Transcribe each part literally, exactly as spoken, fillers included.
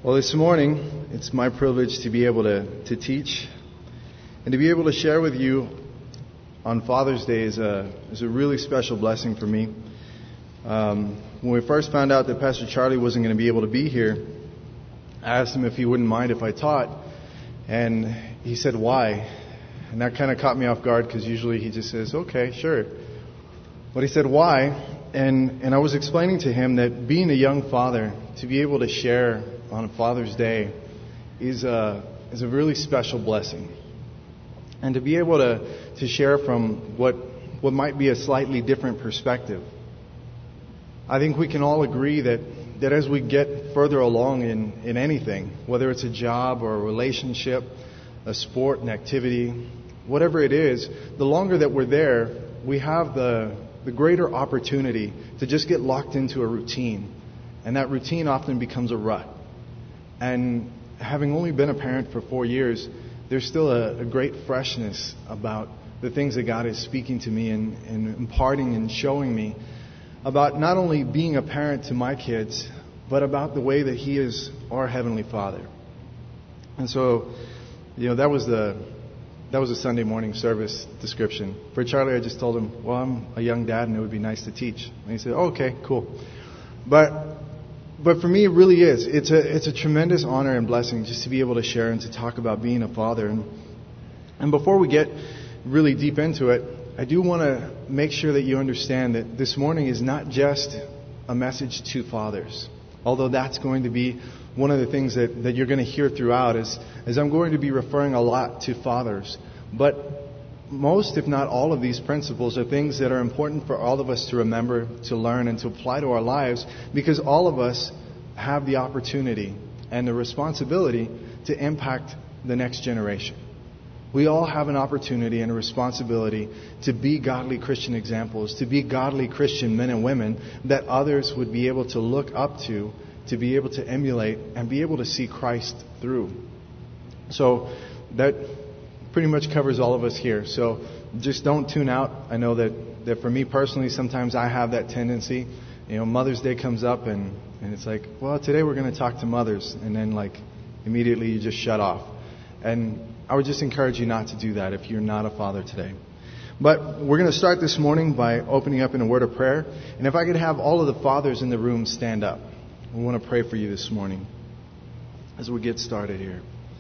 Well, this morning, it's my privilege to be able to, to teach and to be able to share with you on Father's Day is a, is a really special blessing for me. Um, when we first found out that Pastor Charlie wasn't going to be able to be here, I asked him if he wouldn't mind if I taught, and he said, why? And that kind of caught me off guard because usually he just says, okay, sure. But he said, why? And, and I was explaining to him that being a young father, to be able to share on Father's Day is a, is a really special blessing. And to be able to, to share from what, what might be a slightly different perspective. I think we can all agree that, that as we get further along in, in anything, whether it's a job or a relationship, a sport, an activity, whatever it is, the longer that we're there, we have the, the greater opportunity to just get locked into a routine. And that routine often becomes a rut. And having only been a parent for four years, there's still a, a great freshness about the things that God is speaking to me and, and imparting and showing me about not only being a parent to my kids, but about the way that He is our Heavenly Father. And so, you know, that was the that was a Sunday morning service description. For Charlie, I just told him, well, I'm a young dad and it would be nice to teach. And he said, oh, okay, cool. But But for me, it really is. It's a it's a tremendous honor and blessing just to be able to share and to talk about being a father. And, and before we get really deep into it, I do want to make sure that you understand that this morning is not just a message to fathers. Although that's going to be one of the things that, that you're going to hear throughout is, is I'm going to be referring a lot to fathers. But most, if not all of these principles are things that are important for all of us to remember, to learn, and to apply to our lives, because all of us have the opportunity and the responsibility to impact the next generation. We all have an opportunity and a responsibility to be godly Christian examples, to be godly Christian men and women that others would be able to look up to, to be able to emulate, and be able to see Christ through. So that pretty much covers all of us here. So just don't tune out. I know that, that for me personally, sometimes I have that tendency. You know, Mother's Day comes up and, and it's like, well, today we're going to talk to mothers. And then like immediately you just shut off. And I would just encourage you not to do that if you're not a father today. But we're going to start this morning by opening up in a word of prayer. And if I could have all of the fathers in the room stand up. I want to pray for you this morning as we get started here.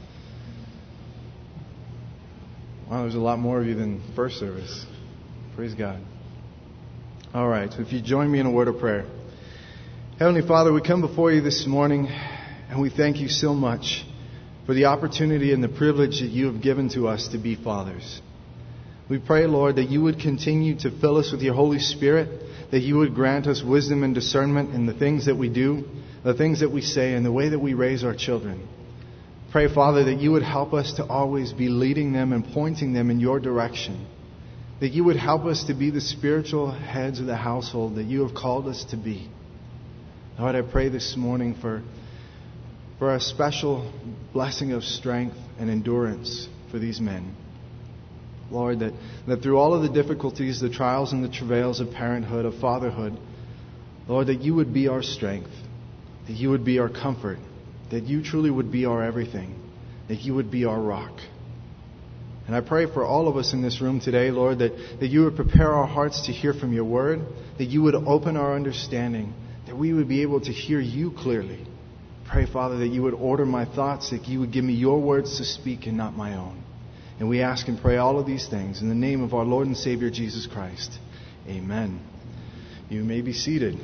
Wow, there's a lot more of you than first service. Praise God. All right, so if you join me in a word of prayer. Heavenly Father, we come before you this morning and we thank you so much for the opportunity and the privilege that you have given to us to be fathers. We pray, Lord, that you would continue to fill us with your Holy Spirit, that you would grant us wisdom and discernment in the things that we do, the things that we say, and the way that we raise our children. Pray, Father, that you would help us to always be leading them and pointing them in your direction. That you would help us to be the spiritual heads of the household that you have called us to be. Lord, I pray this morning for, for a special blessing of strength and endurance for these men. Lord, that, that through all of the difficulties, the trials and the travails of parenthood, of fatherhood, Lord, that you would be our strength, that you would be our comfort, that you truly would be our everything, that you would be our rock. And I pray for all of us in this room today, Lord, that, that you would prepare our hearts to hear from your word, that you would open our understanding, that we would be able to hear you clearly. Pray, Father, that you would order my thoughts, that you would give me your words to speak and not my own. And we ask and pray all of these things in the name of our Lord and Savior, Jesus Christ. Amen. You may be seated.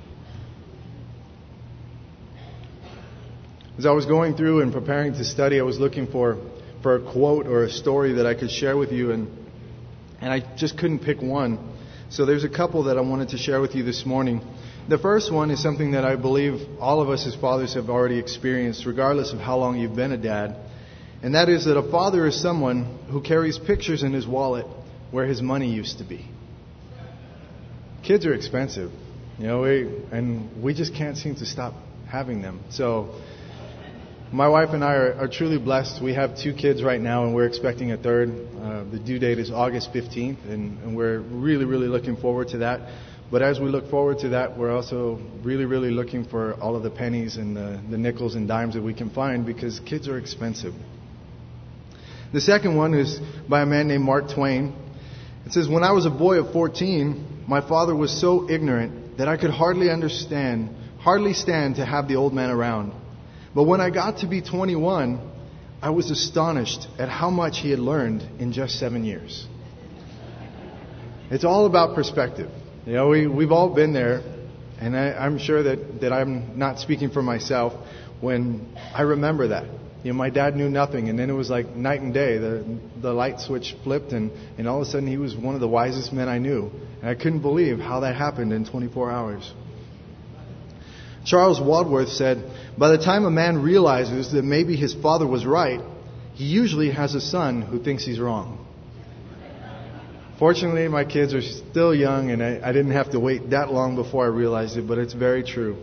As I was going through and preparing to study, I was looking for, for a quote or a story that I could share with you, and and I just couldn't pick one. So there's a couple that I wanted to share with you this morning. The first one is something that I believe all of us as fathers have already experienced, regardless of how long you've been a dad. And that is that a father is someone who carries pictures in his wallet where his money used to be. Kids are expensive, you know, we, and we just can't seem to stop having them. So my wife and I are, are truly blessed. We have two kids right now, and we're expecting a third. Uh, the due date is August fifteenth, and, and we're really, really looking forward to that. But as we look forward to that, we're also really, really looking for all of the pennies and the, the nickels and dimes that we can find, because kids are expensive. The second one is by a man named Mark Twain. It says, "When I was a boy of fourteen, my father was so ignorant that I could hardly understand, hardly stand to have the old man around. But when I got to be twenty-one, I was astonished at how much he had learned in just seven years. It's all about perspective. You know, we, we've all been there, and I, I'm sure that, that I'm not speaking for myself when I remember that. You know, my dad knew nothing, and then it was like night and day. The the light switch flipped, and, and all of a sudden he was one of the wisest men I knew. And I couldn't believe how that happened in twenty-four hours. Charles Wadsworth said, "By the time a man realizes that maybe his father was right, he usually has a son who thinks he's wrong." Fortunately, my kids are still young, and I, I didn't have to wait that long before I realized it, but it's very true.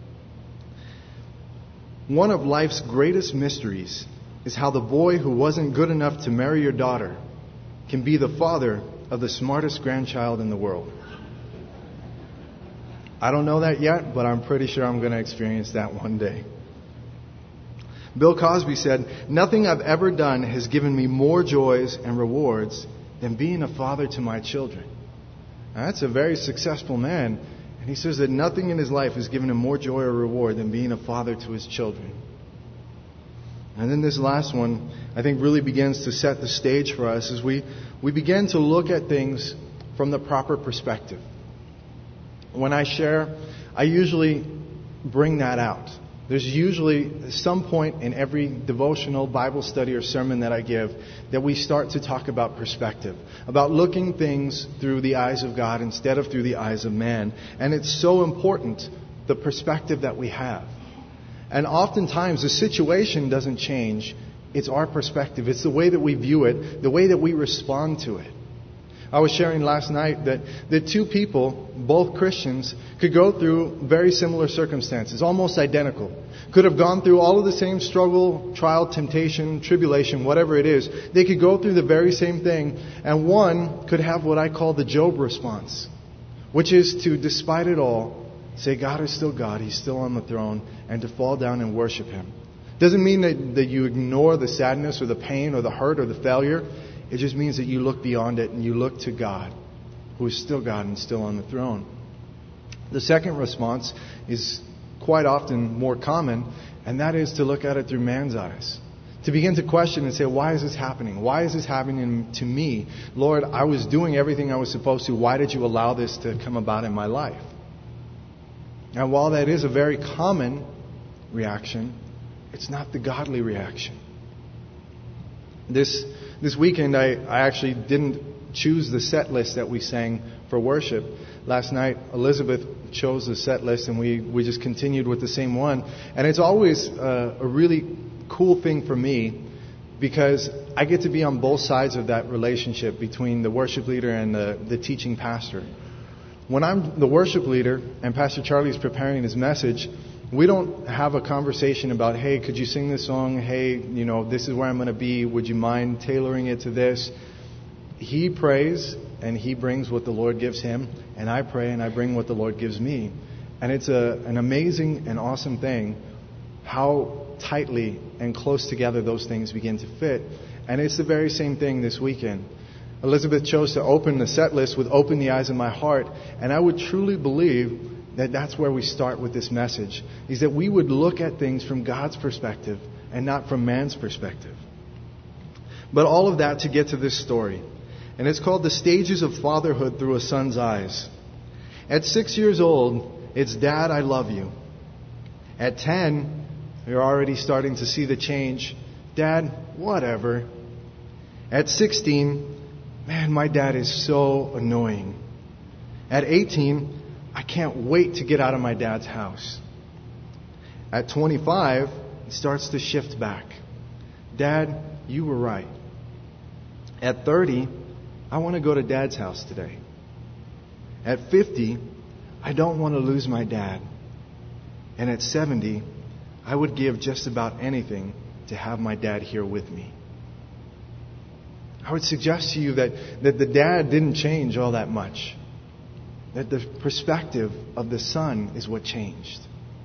One of life's greatest mysteries is how the boy who wasn't good enough to marry your daughter can be the father of the smartest grandchild in the world. I don't know that yet, but I'm pretty sure I'm going to experience that one day. Bill Cosby said, "Nothing I've ever done has given me more joys and rewards than being a father to my children." Now, that's a very successful man. And he says that nothing in his life has given him more joy or reward than being a father to his children. And then this last one, I think, really begins to set the stage for us as we, we begin to look at things from the proper perspective. When I share, I usually bring that out. There's usually some point in every devotional, Bible study, or sermon that I give that we start to talk about perspective, about looking things through the eyes of God instead of through the eyes of man. And it's so important, the perspective that we have. And oftentimes the situation doesn't change. It's our perspective. It's the way that we view it, the way that we respond to it. I was sharing last night that the two people, both Christians, could go through very similar circumstances, almost identical. Could have gone through all of the same struggle, trial, temptation, tribulation, whatever it is. They could go through the very same thing, and one could have what I call the Job response, which is to, despite it all, say God is still God, He's still on the throne, and to fall down and worship Him. Doesn't mean that, that you ignore the sadness or the pain or the hurt or the failure. It just means that you look beyond it and you look to God, who is still God and still on the throne. The second response is quite often more common, and that is to look at it through man's eyes. To begin to question and say, why is this happening? Why is this happening to me? Lord, I was doing everything I was supposed to. Why did you allow this to come about in my life? Now, while that is a very common reaction, it's not the godly reaction. This This weekend, I, I actually didn't choose the set list that we sang for worship. Last night, Elizabeth chose the set list, and we, we just continued with the same one. And it's always uh, a really cool thing for me, because I get to be on both sides of that relationship between the worship leader and the, the teaching pastor. When I'm the worship leader and Pastor Charlie's preparing his message, we don't have a conversation about, hey, could you sing this song? Hey, you know, this is where I'm going to be. Would you mind tailoring it to this? He prays and he brings what the Lord gives him. And I pray and I bring what the Lord gives me. And it's a, an amazing and awesome thing how tightly and close together those things begin to fit. And it's the very same thing this weekend. Elizabeth chose to open the set list with "Open the Eyes of My Heart." And I would truly believe that that's where we start with this message, is that we would look at things from God's perspective and not from man's perspective. But all of that to get to this story. And it's called The Stages of Fatherhood Through a Son's Eyes. At six years old, it's "Dad, I love you." At ten, you're already starting to see the change. "Dad, whatever." At sixteen, "Man, my dad is so annoying." At eighteen, "I can't wait to get out of my dad's house." At twenty-five, it starts to shift back. "Dad, you were right." At thirty, "I want to go to Dad's house today." At fifty, "I don't want to lose my dad." And at seventy, "I would give just about anything to have my dad here with me." I would suggest to you that, that the dad didn't change all that much. that the perspective of the Son is what changed.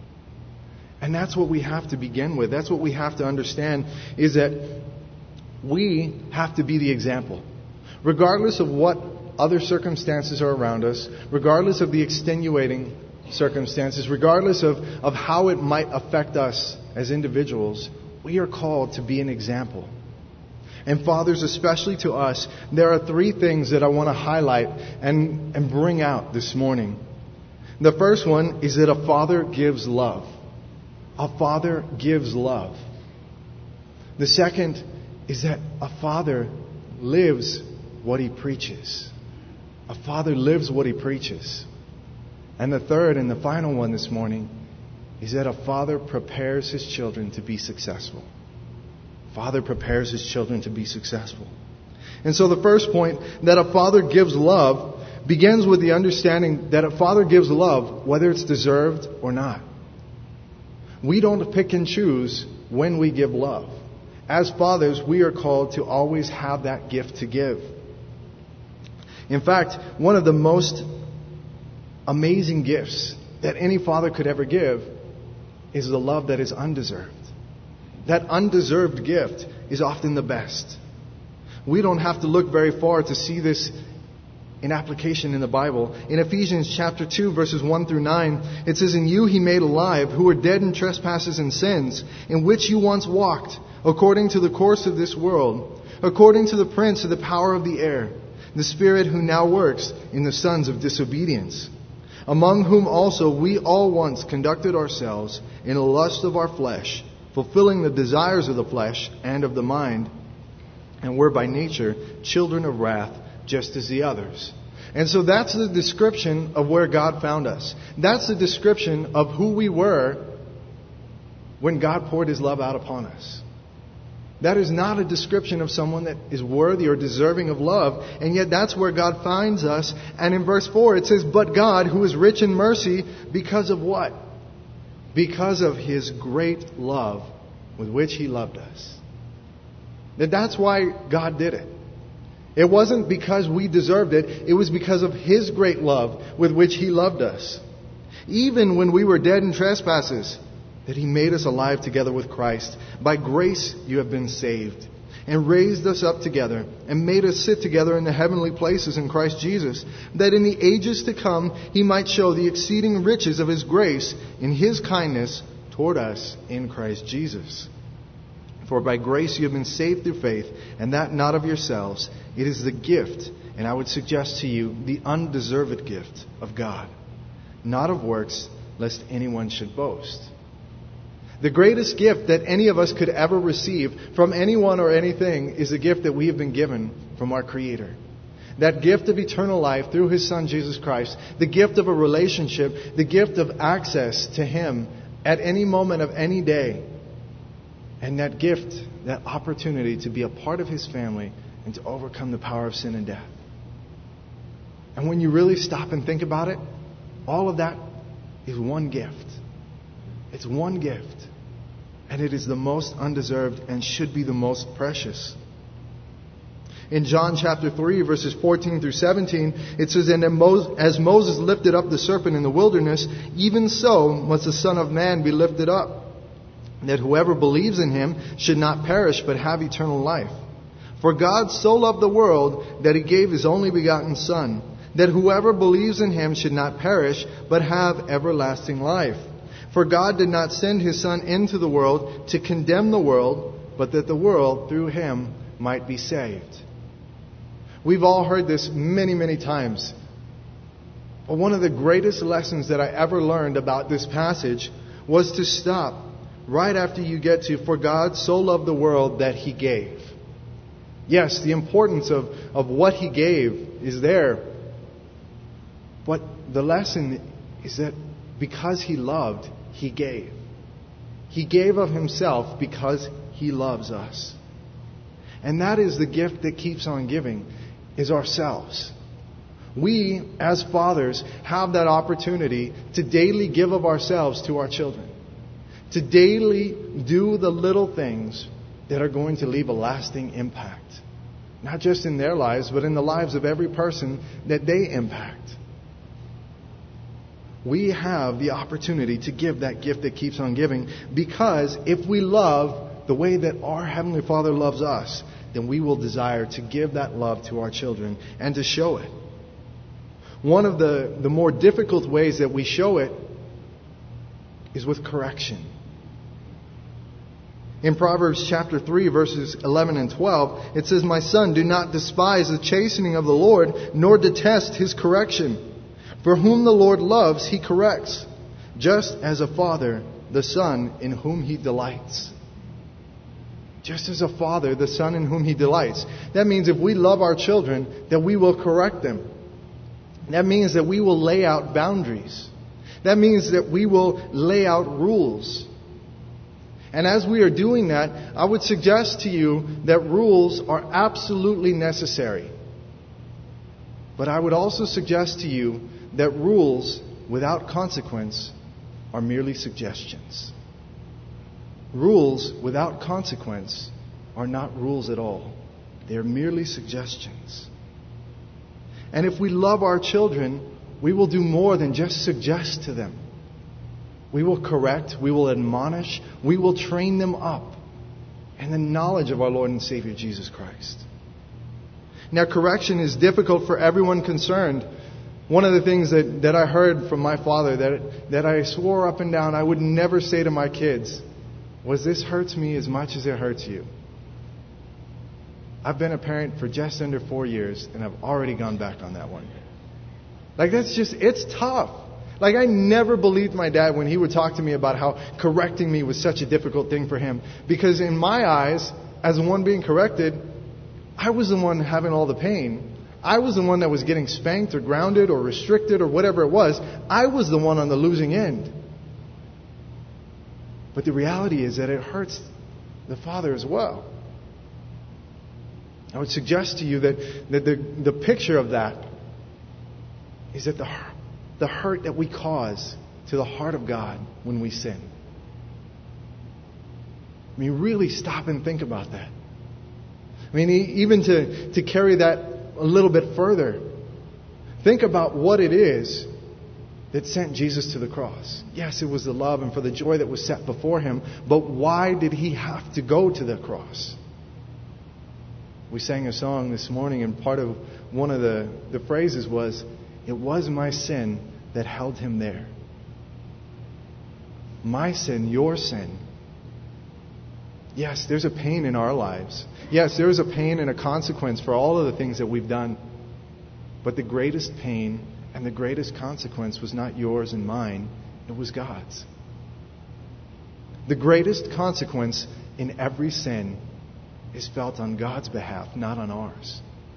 And that's what we have to begin with. That's what we have to understand, is that we have to be the example. Regardless of what other circumstances are around us, regardless of the extenuating circumstances, regardless of, of how it might affect us as individuals, we are called to be an example. And fathers, especially to us, there are three things that I want to highlight and, and bring out this morning. The first one is that a father gives love. A father gives love. The second is that a father lives what he preaches. A father lives what he preaches. And the third and the final one this morning is that a father prepares his children to be successful. Father prepares his children to be successful. And so the first point, that a father gives love, begins with the understanding that a father gives love whether it's deserved or not. We don't pick and choose when we give love. As fathers, we are called to always have that gift to give. In fact, one of the most amazing gifts that any father could ever give is the love that is undeserved. That undeserved gift is often the best. We don't have to look very far to see this in application in the Bible. In Ephesians chapter two, verses one through nine, it says, "In you he made alive, who were dead in trespasses and sins, in which you once walked, according to the course of this world, according to the prince of the power of the air, the spirit who now works in the sons of disobedience, among whom also we all once conducted ourselves in the lust of our flesh, fulfilling the desires of the flesh and of the mind, and were by nature children of wrath, just as the others." And so that's the description of where God found us. That's the description of who we were when God poured His love out upon us. That is not a description of someone that is worthy or deserving of love. And yet that's where God finds us. And in verse four it says, "But God, who is rich in mercy," because of what? Because of His great love with which He loved us. That that's why God did it. It wasn't because we deserved it. It was because of His great love with which He loved us. Even when we were dead in trespasses, that He made us alive together with Christ. By grace you have been saved, and raised us up together, and made us sit together in the heavenly places in Christ Jesus, that in the ages to come He might show the exceeding riches of His grace in His kindness toward us in Christ Jesus. For by grace you have been saved through faith, and that not of yourselves. It is the gift, and I would suggest to you, the undeserved gift of God, not of works, lest anyone should boast. The greatest gift that any of us could ever receive from anyone or anything is the gift that we have been given from our Creator. That gift of eternal life through His Son, Jesus Christ. The gift of a relationship. The gift of access to Him at any moment of any day. And that gift, that opportunity to be a part of His family and to overcome the power of sin and death. And when you really stop and think about it, all of that is one gift. It's one gift. And it is the most undeserved and should be the most precious. In John chapter three, verses fourteen through seventeen, it says, "And as Moses lifted up the serpent in the wilderness, even so must the Son of Man be lifted up, that whoever believes in Him should not perish but have eternal life. For God so loved the world that He gave His only begotten Son, that whoever believes in Him should not perish but have everlasting life. For God did not send His Son into the world to condemn the world, but that the world through Him might be saved." We've all heard this many, many times. But one of the greatest lessons that I ever learned about this passage was to stop right after you get to, "For God so loved the world that He gave." Yes, the importance of, of what He gave is there. But the lesson is that because He loved, He gave. He gave of Himself because He loves us. And that is the gift that keeps on giving, is ourselves. We, as fathers, have that opportunity to daily give of ourselves to our children. To daily do the little things that are going to leave a lasting impact. Not just in their lives, but in the lives of every person that they impact. We have the opportunity to give that gift that keeps on giving, because if we love the way that our Heavenly Father loves us, then we will desire to give that love to our children and to show it. One of the, the more difficult ways that we show it is with correction. In Proverbs chapter three, verses eleven and twelve, it says, "My son, do not despise the chastening of the Lord, nor detest his correction. For whom the Lord loves, he corrects, just as a father the son in whom he delights." Just as a father, the son in whom he delights. That means if we love our children, that we will correct them. That means that we will lay out boundaries. That means that we will lay out rules. And as we are doing that, I would suggest to you that rules are absolutely necessary. But I would also suggest to you that rules without consequence are merely suggestions. Rules without consequence are not rules at all. They are merely suggestions. And if we love our children, we will do more than just suggest to them. We will correct, we will admonish, we will train them up in the knowledge of our Lord and Savior Jesus Christ. Now, correction is difficult for everyone concerned. One of the things that, that I heard from my father that, that I swore up and down I would never say to my kids was, "This hurts me as much as it hurts you." I've been a parent for just under four years and I've already gone back on that one. Like, that's just, it's tough. Like, I never believed my dad when he would talk to me about how correcting me was such a difficult thing for him. Because in my eyes, as the one being corrected, I was the one having all the pain. I was the one that was getting spanked or grounded or restricted or whatever it was. I was the one on the losing end. But the reality is that it hurts the father as well. I would suggest to you that, that the, the picture of that is that the, the hurt that we cause to the heart of God when we sin. I mean, really stop and think about that. I mean, even to, to carry that a little bit further, think about what it is that sent Jesus to the cross. Yes, it was the love and for the joy that was set before him, but why did he have to go to the cross? We sang a song this morning, and part of one of the, the phrases was, "It was my sin that held him there." My sin, your sin. Yes, there's a pain in our lives. Yes, there is a pain and a consequence for all of the things that we've done. But the greatest pain and the greatest consequence was not yours and mine. It was God's. The greatest consequence in every sin is felt on God's behalf, not on ours.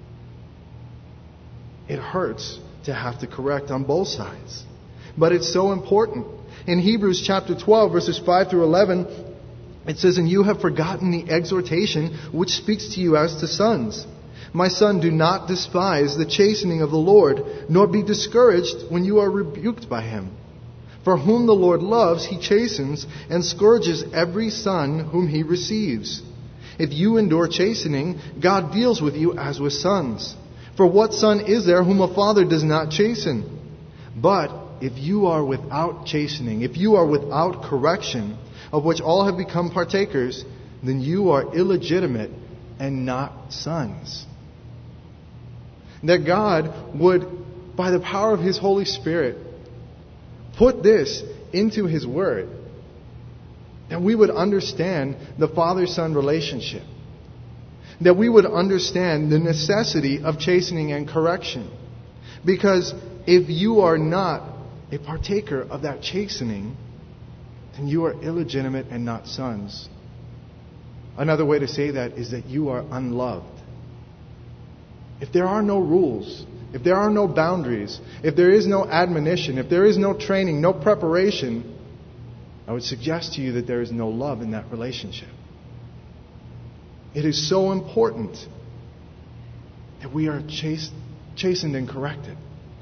It hurts to have to correct on both sides. But it's so important. In Hebrews chapter twelve, verses five through eleven, it says, "And you have forgotten the exhortation which speaks to you as to sons. My son, do not despise the chastening of the Lord, nor be discouraged when you are rebuked by him. For whom the Lord loves, he chastens, and scourges every son whom he receives. If you endure chastening, God deals with you as with sons. For what son is there whom a father does not chasten? But if you are without chastening, if you are without correction, of which all have become partakers, then you are illegitimate and not sons." That God would, by the power of his Holy Spirit, put this into his word. That we would understand the father-son relationship. That we would understand the necessity of chastening and correction. Because if you are not a partaker of that chastening, then you are illegitimate and not sons. Another way to say that is that you are unloved. If there are no rules, if there are no boundaries, if there is no admonition, if there is no training, no preparation, I would suggest to you that there is no love in that relationship. It is so important that we are chas- chastened and corrected.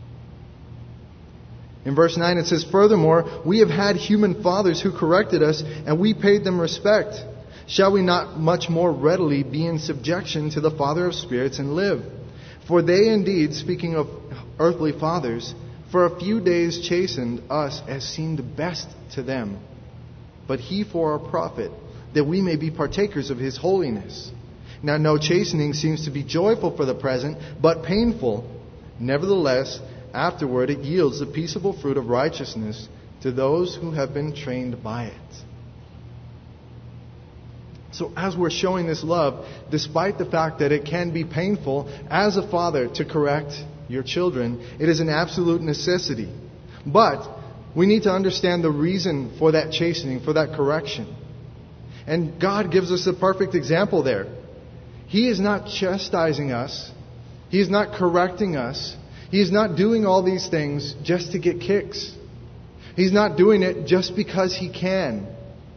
In verse nine it says, "Furthermore, we have had human fathers who corrected us, and we paid them respect. Shall we not much more readily be in subjection to the Father of spirits and live? For they indeed," speaking of earthly fathers, for a few days chastened us as seemed best to them, but He for our profit, that we may be partakers of His holiness. Now no chastening seems to be joyful for the present, but painful. Nevertheless, afterward it yields the peaceable fruit of righteousness to those who have been trained by it. So as we're showing this love, despite the fact that it can be painful, as a father to correct your children, it is an absolute necessity. But we need to understand the reason for that chastening, for that correction. And God gives us a perfect example there. He is not chastising us. He is not correcting us. He is not doing all these things just to get kicks. He's not doing it just because He can.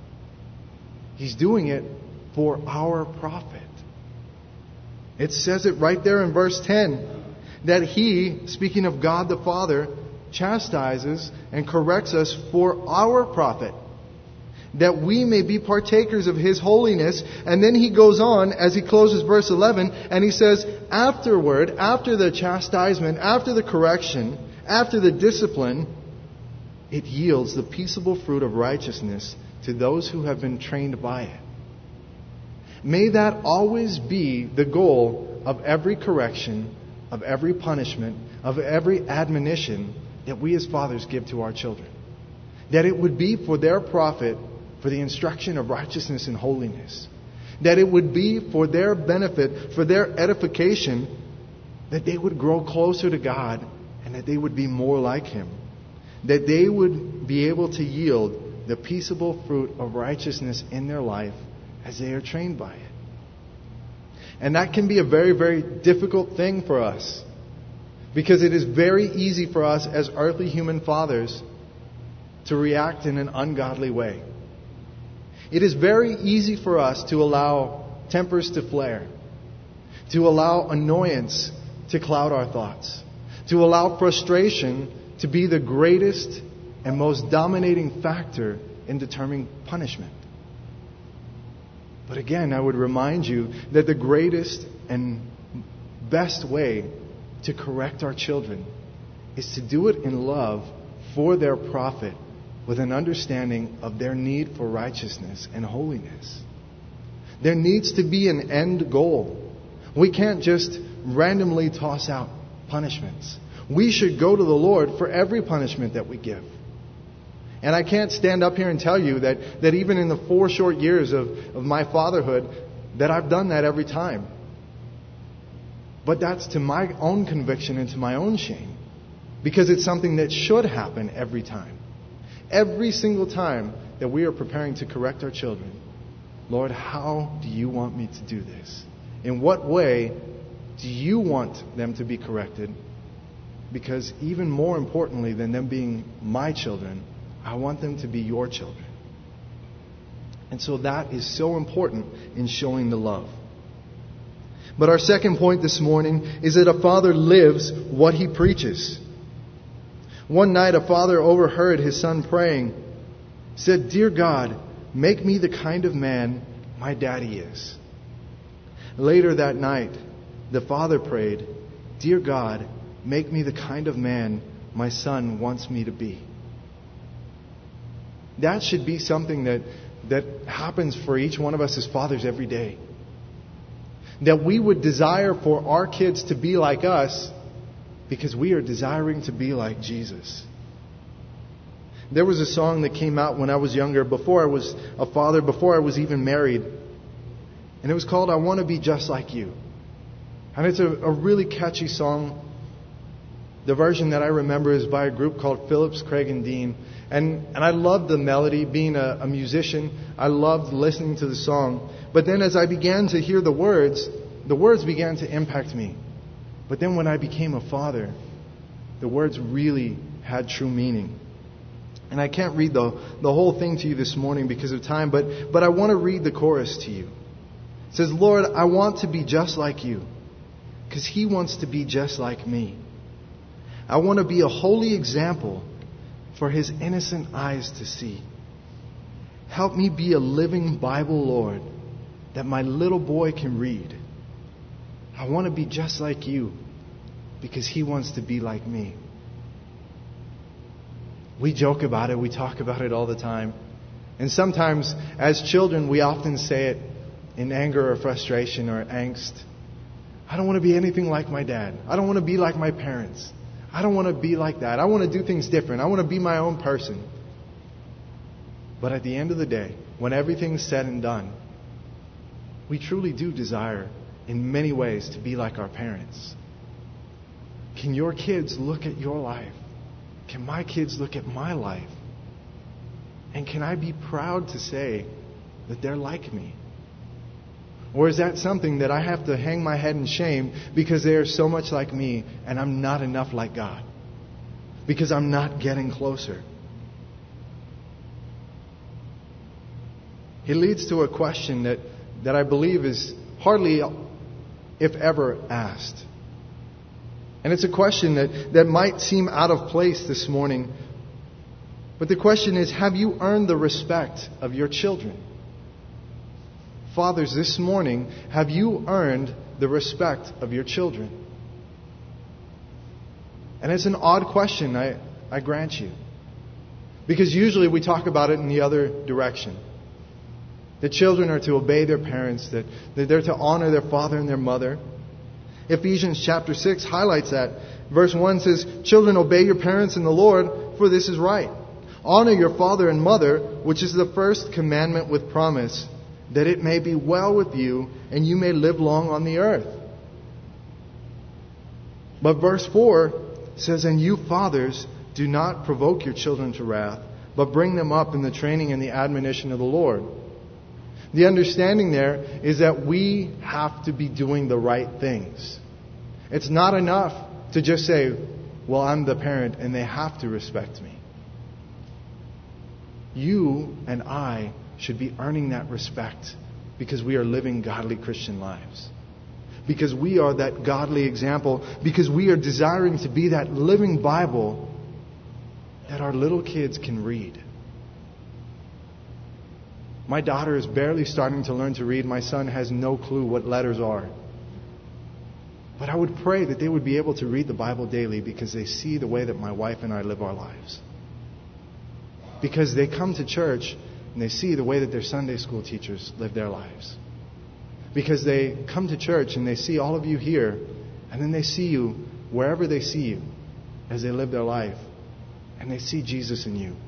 He's doing it for our profit. It says it right there in verse ten, that He, speaking of God the Father, chastises and corrects us for our profit, that we may be partakers of His holiness. And then He goes on as He closes verse eleven, and He says, afterward, after the chastisement, after the correction, after the discipline, it yields the peaceable fruit of righteousness to those who have been trained by it. May that always be the goal of every correction, of every punishment, of every admonition that we as fathers give to our children. That it would be for their profit, for the instruction of righteousness and holiness. That it would be for their benefit, for their edification, that they would grow closer to God and that they would be more like Him. That they would be able to yield the peaceable fruit of righteousness in their life as they are trained by it. And that can be a very, very difficult thing for us, because it is very easy for us as earthly human fathers to react in an ungodly way. It is very easy for us to allow tempers to flare, to allow annoyance to cloud our thoughts, to allow frustration to be the greatest and most dominating factor in determining punishment. But again, I would remind you that the greatest and best way to correct our children is to do it in love for their profit, with an understanding of their need for righteousness and holiness. There needs to be an end goal. We can't just randomly toss out punishments. We should go to the Lord for every punishment that we give. And I can't stand up here and tell you that, that even in the four short years of, of my fatherhood, that I've done that every time. But that's to my own conviction and to my own shame. Because it's something that should happen every time. Every single time that we are preparing to correct our children. Lord, how do you want me to do this? In what way do you want them to be corrected? Because even more importantly than them being my children, I want them to be your children. And so that is so important in showing the love. But our second point this morning is that a father lives what he preaches. One night a father overheard his son praying, said, "Dear God, make me the kind of man my daddy is." Later that night, the father prayed, "Dear God, make me the kind of man my son wants me to be." That should be something that, that happens for each one of us as fathers every day. That we would desire for our kids to be like us because we are desiring to be like Jesus. There was a song that came out when I was younger, before I was a father, before I was even married. And it was called "I Want to Be Just Like You." And it's a, a really catchy song. The version that I remember is by a group called Phillips, Craig and Dean. And and I loved the melody. Being a, a musician, I loved listening to the song. But then as I began to hear the words, the words began to impact me. But then when I became a father, the words really had true meaning. And I can't read the, the whole thing to you this morning because of time, but, but I want to read the chorus to you. It says, "Lord, I want to be just like you, because He wants to be just like me. I want to be a holy example for His innocent eyes to see. Help me be a living Bible, Lord, that my little boy can read. I want to be just like you because He wants to be like me." We joke about it. We talk about it all the time. And sometimes, as children, we often say it in anger or frustration or angst. I don't want to be anything like my dad. I don't want to be like my parents. I don't want to be like that. I want to do things different. I want to be my own person. But at the end of the day, when everything's said and done, we truly do desire, in many ways, to be like our parents. Can your kids look at your life? Can my kids look at my life? And can I be proud to say that they're like me? Or is that something that I have to hang my head in shame because they are so much like me and I'm not enough like God? Because I'm not getting closer. It leads to a question that, that I believe is hardly, if ever, asked. And it's a question that, that might seem out of place this morning. But the question is, have you earned the respect of your children? Fathers, this morning, have you earned the respect of your children? And it's an odd question, I, I grant you. Because usually we talk about it in the other direction. The children are to obey their parents, that they're to honor their father and their mother. Ephesians chapter six highlights that. Verse one says, "Children, obey your parents in the Lord, for this is right. Honor your father and mother, which is the first commandment with promise, that it may be well with you and you may live long on the earth." But verse four says, "And you fathers, do not provoke your children to wrath, but bring them up in the training and the admonition of the Lord." The understanding there is that we have to be doing the right things. It's not enough to just say, well, I'm the parent and they have to respect me. You and I should be earning that respect because we are living godly Christian lives. Because we are that godly example. Because we are desiring to be that living Bible that our little kids can read. My daughter is barely starting to learn to read. My son has no clue what letters are. But I would pray that they would be able to read the Bible daily because they see the way that my wife and I live our lives. Because they come to church and they see the way that their Sunday school teachers live their lives. Because they come to church and they see all of you here, and then they see you wherever they see you as they live their life, and they see Jesus in you.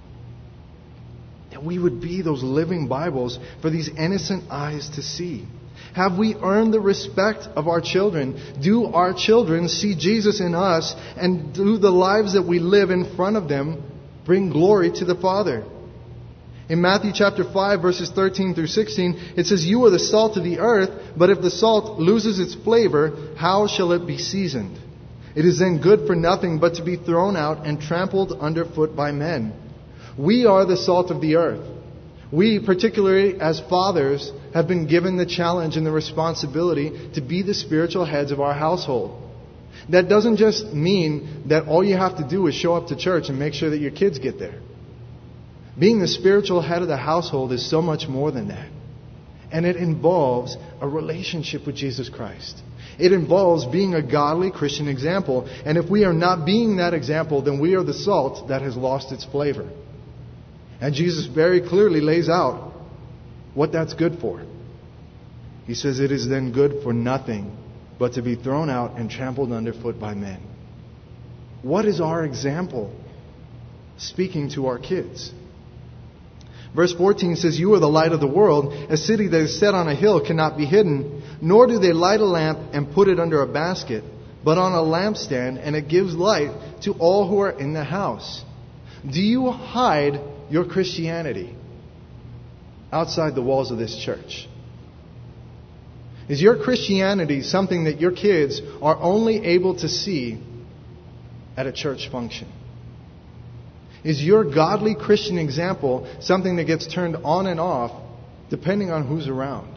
That we would be those living Bibles for these innocent eyes to see. Have we earned the respect of our children? Do our children see Jesus in us? And do the lives that we live in front of them bring glory to the Father? In Matthew chapter five, verses thirteen through sixteen, it says, "You are the salt of the earth, but if the salt loses its flavor, how shall it be seasoned? It is then good for nothing but to be thrown out and trampled underfoot by men." We are the salt of the earth. We, particularly as fathers, have been given the challenge and the responsibility to be the spiritual heads of our household. That doesn't just mean that all you have to do is show up to church and make sure that your kids get there. Being the spiritual head of the household is so much more than that. And it involves a relationship with Jesus Christ. It involves being a godly Christian example. And if we are not being that example, then we are the salt that has lost its flavor. And Jesus very clearly lays out what that's good for. He says it is then good for nothing but to be thrown out and trampled underfoot by men. What is our example speaking to our kids? Verse fourteen says, "You are the light of the world. A city that is set on a hill cannot be hidden. Nor do they light a lamp and put it under a basket, but on a lampstand, and it gives light to all who are in the house." Do you hide your Christianity outside the walls of this church? Is your Christianity something that your kids are only able to see at a church function? Is your godly Christian example something that gets turned on and off depending on who's around?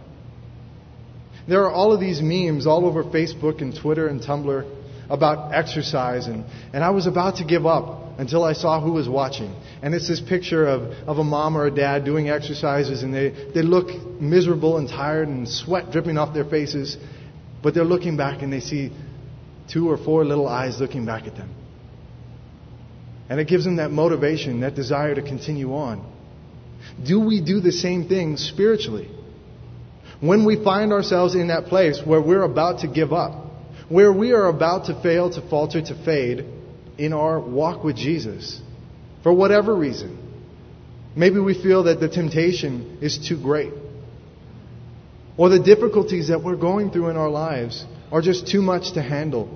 There are all of these memes all over Facebook and Twitter and Tumblr about exercise, and, and I was about to give up until I saw who was watching. And it's this picture of, of a mom or a dad doing exercises, and they, they look miserable and tired and sweat dripping off their faces, but they're looking back and they see two or four little eyes looking back at them. And it gives them that motivation, that desire to continue on. Do we do the same thing spiritually? When we find ourselves in that place where we're about to give up, where we are about to fail, to falter, to fade in our walk with Jesus, for whatever reason, maybe we feel that the temptation is too great, or the difficulties that we're going through in our lives are just too much to handle,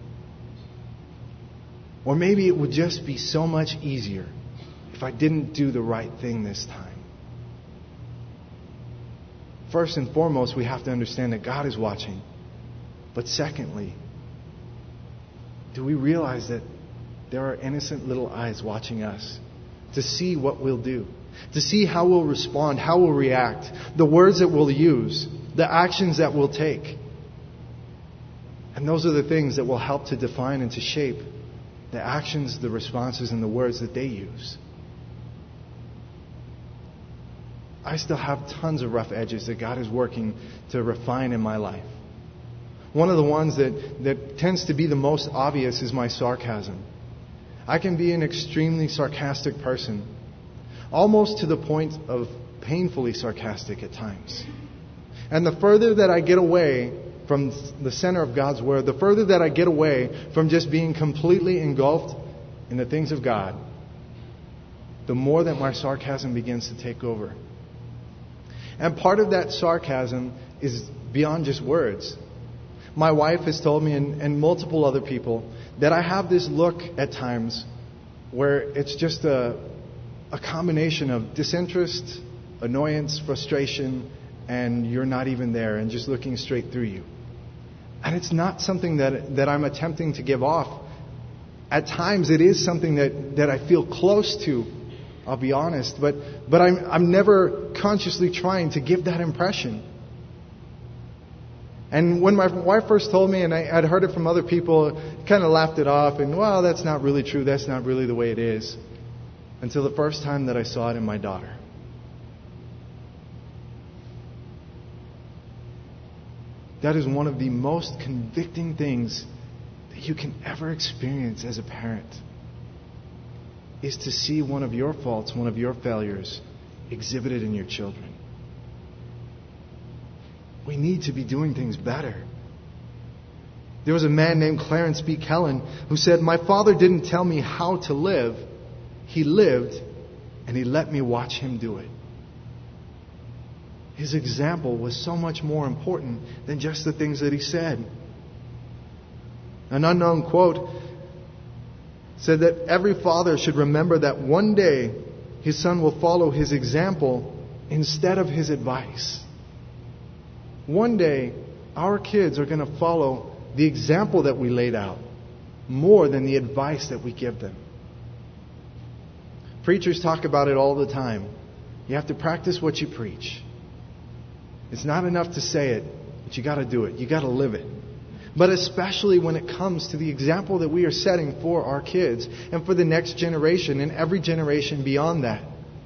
or maybe it would just be so much easier if I didn't do the right thing this time. First and foremost, we have to understand that God is watching. But secondly, do we realize that there are innocent little eyes watching us to see what we'll do, to see how we'll respond, how we'll react, the words that we'll use, the actions that we'll take. And those are the things that will help to define and to shape the actions, the responses, and the words that they use. I still have tons of rough edges that God is working to refine in my life. One of the ones that, that tends to be the most obvious is my sarcasm. I can be an extremely sarcastic person, almost to the point of painfully sarcastic at times. And the further that I get away from the center of God's Word, the further that I get away from just being completely engulfed in the things of God, the more that my sarcasm begins to take over. And part of that sarcasm is beyond just words. My wife has told me, and, and multiple other people, that I have this look at times where it's just a, a combination of disinterest, annoyance, frustration, and you're not even there and just looking straight through you. And it's not something that, that I'm attempting to give off. At times it is something that, that I feel close to, I'll be honest, but, but I'm, I'm never consciously trying to give that impression. And when my wife first told me, and I had heard it from other people, kind of laughed it off, and well, that's not really true, that's not really the way it is. Until the first time that I saw it in my daughter. That is one of the most convicting things that you can ever experience as a parent, is to see one of your faults, one of your failures exhibited in your children. We need to be doing things better. There was a man named Clarence B. Kellen who said, "My father didn't tell me how to live. He lived, and he let me watch him do it." His example was so much more important than just the things that he said. An unknown quote said that every father should remember that one day his son will follow his example instead of his advice. One day, our kids are going to follow the example that we laid out more than the advice that we give them. Preachers talk about it all the time. You have to practice what you preach. It's not enough to say it, but you got to do it. You got to live it. But especially when it comes to the example that we are setting for our kids and for the next generation and every generation beyond that.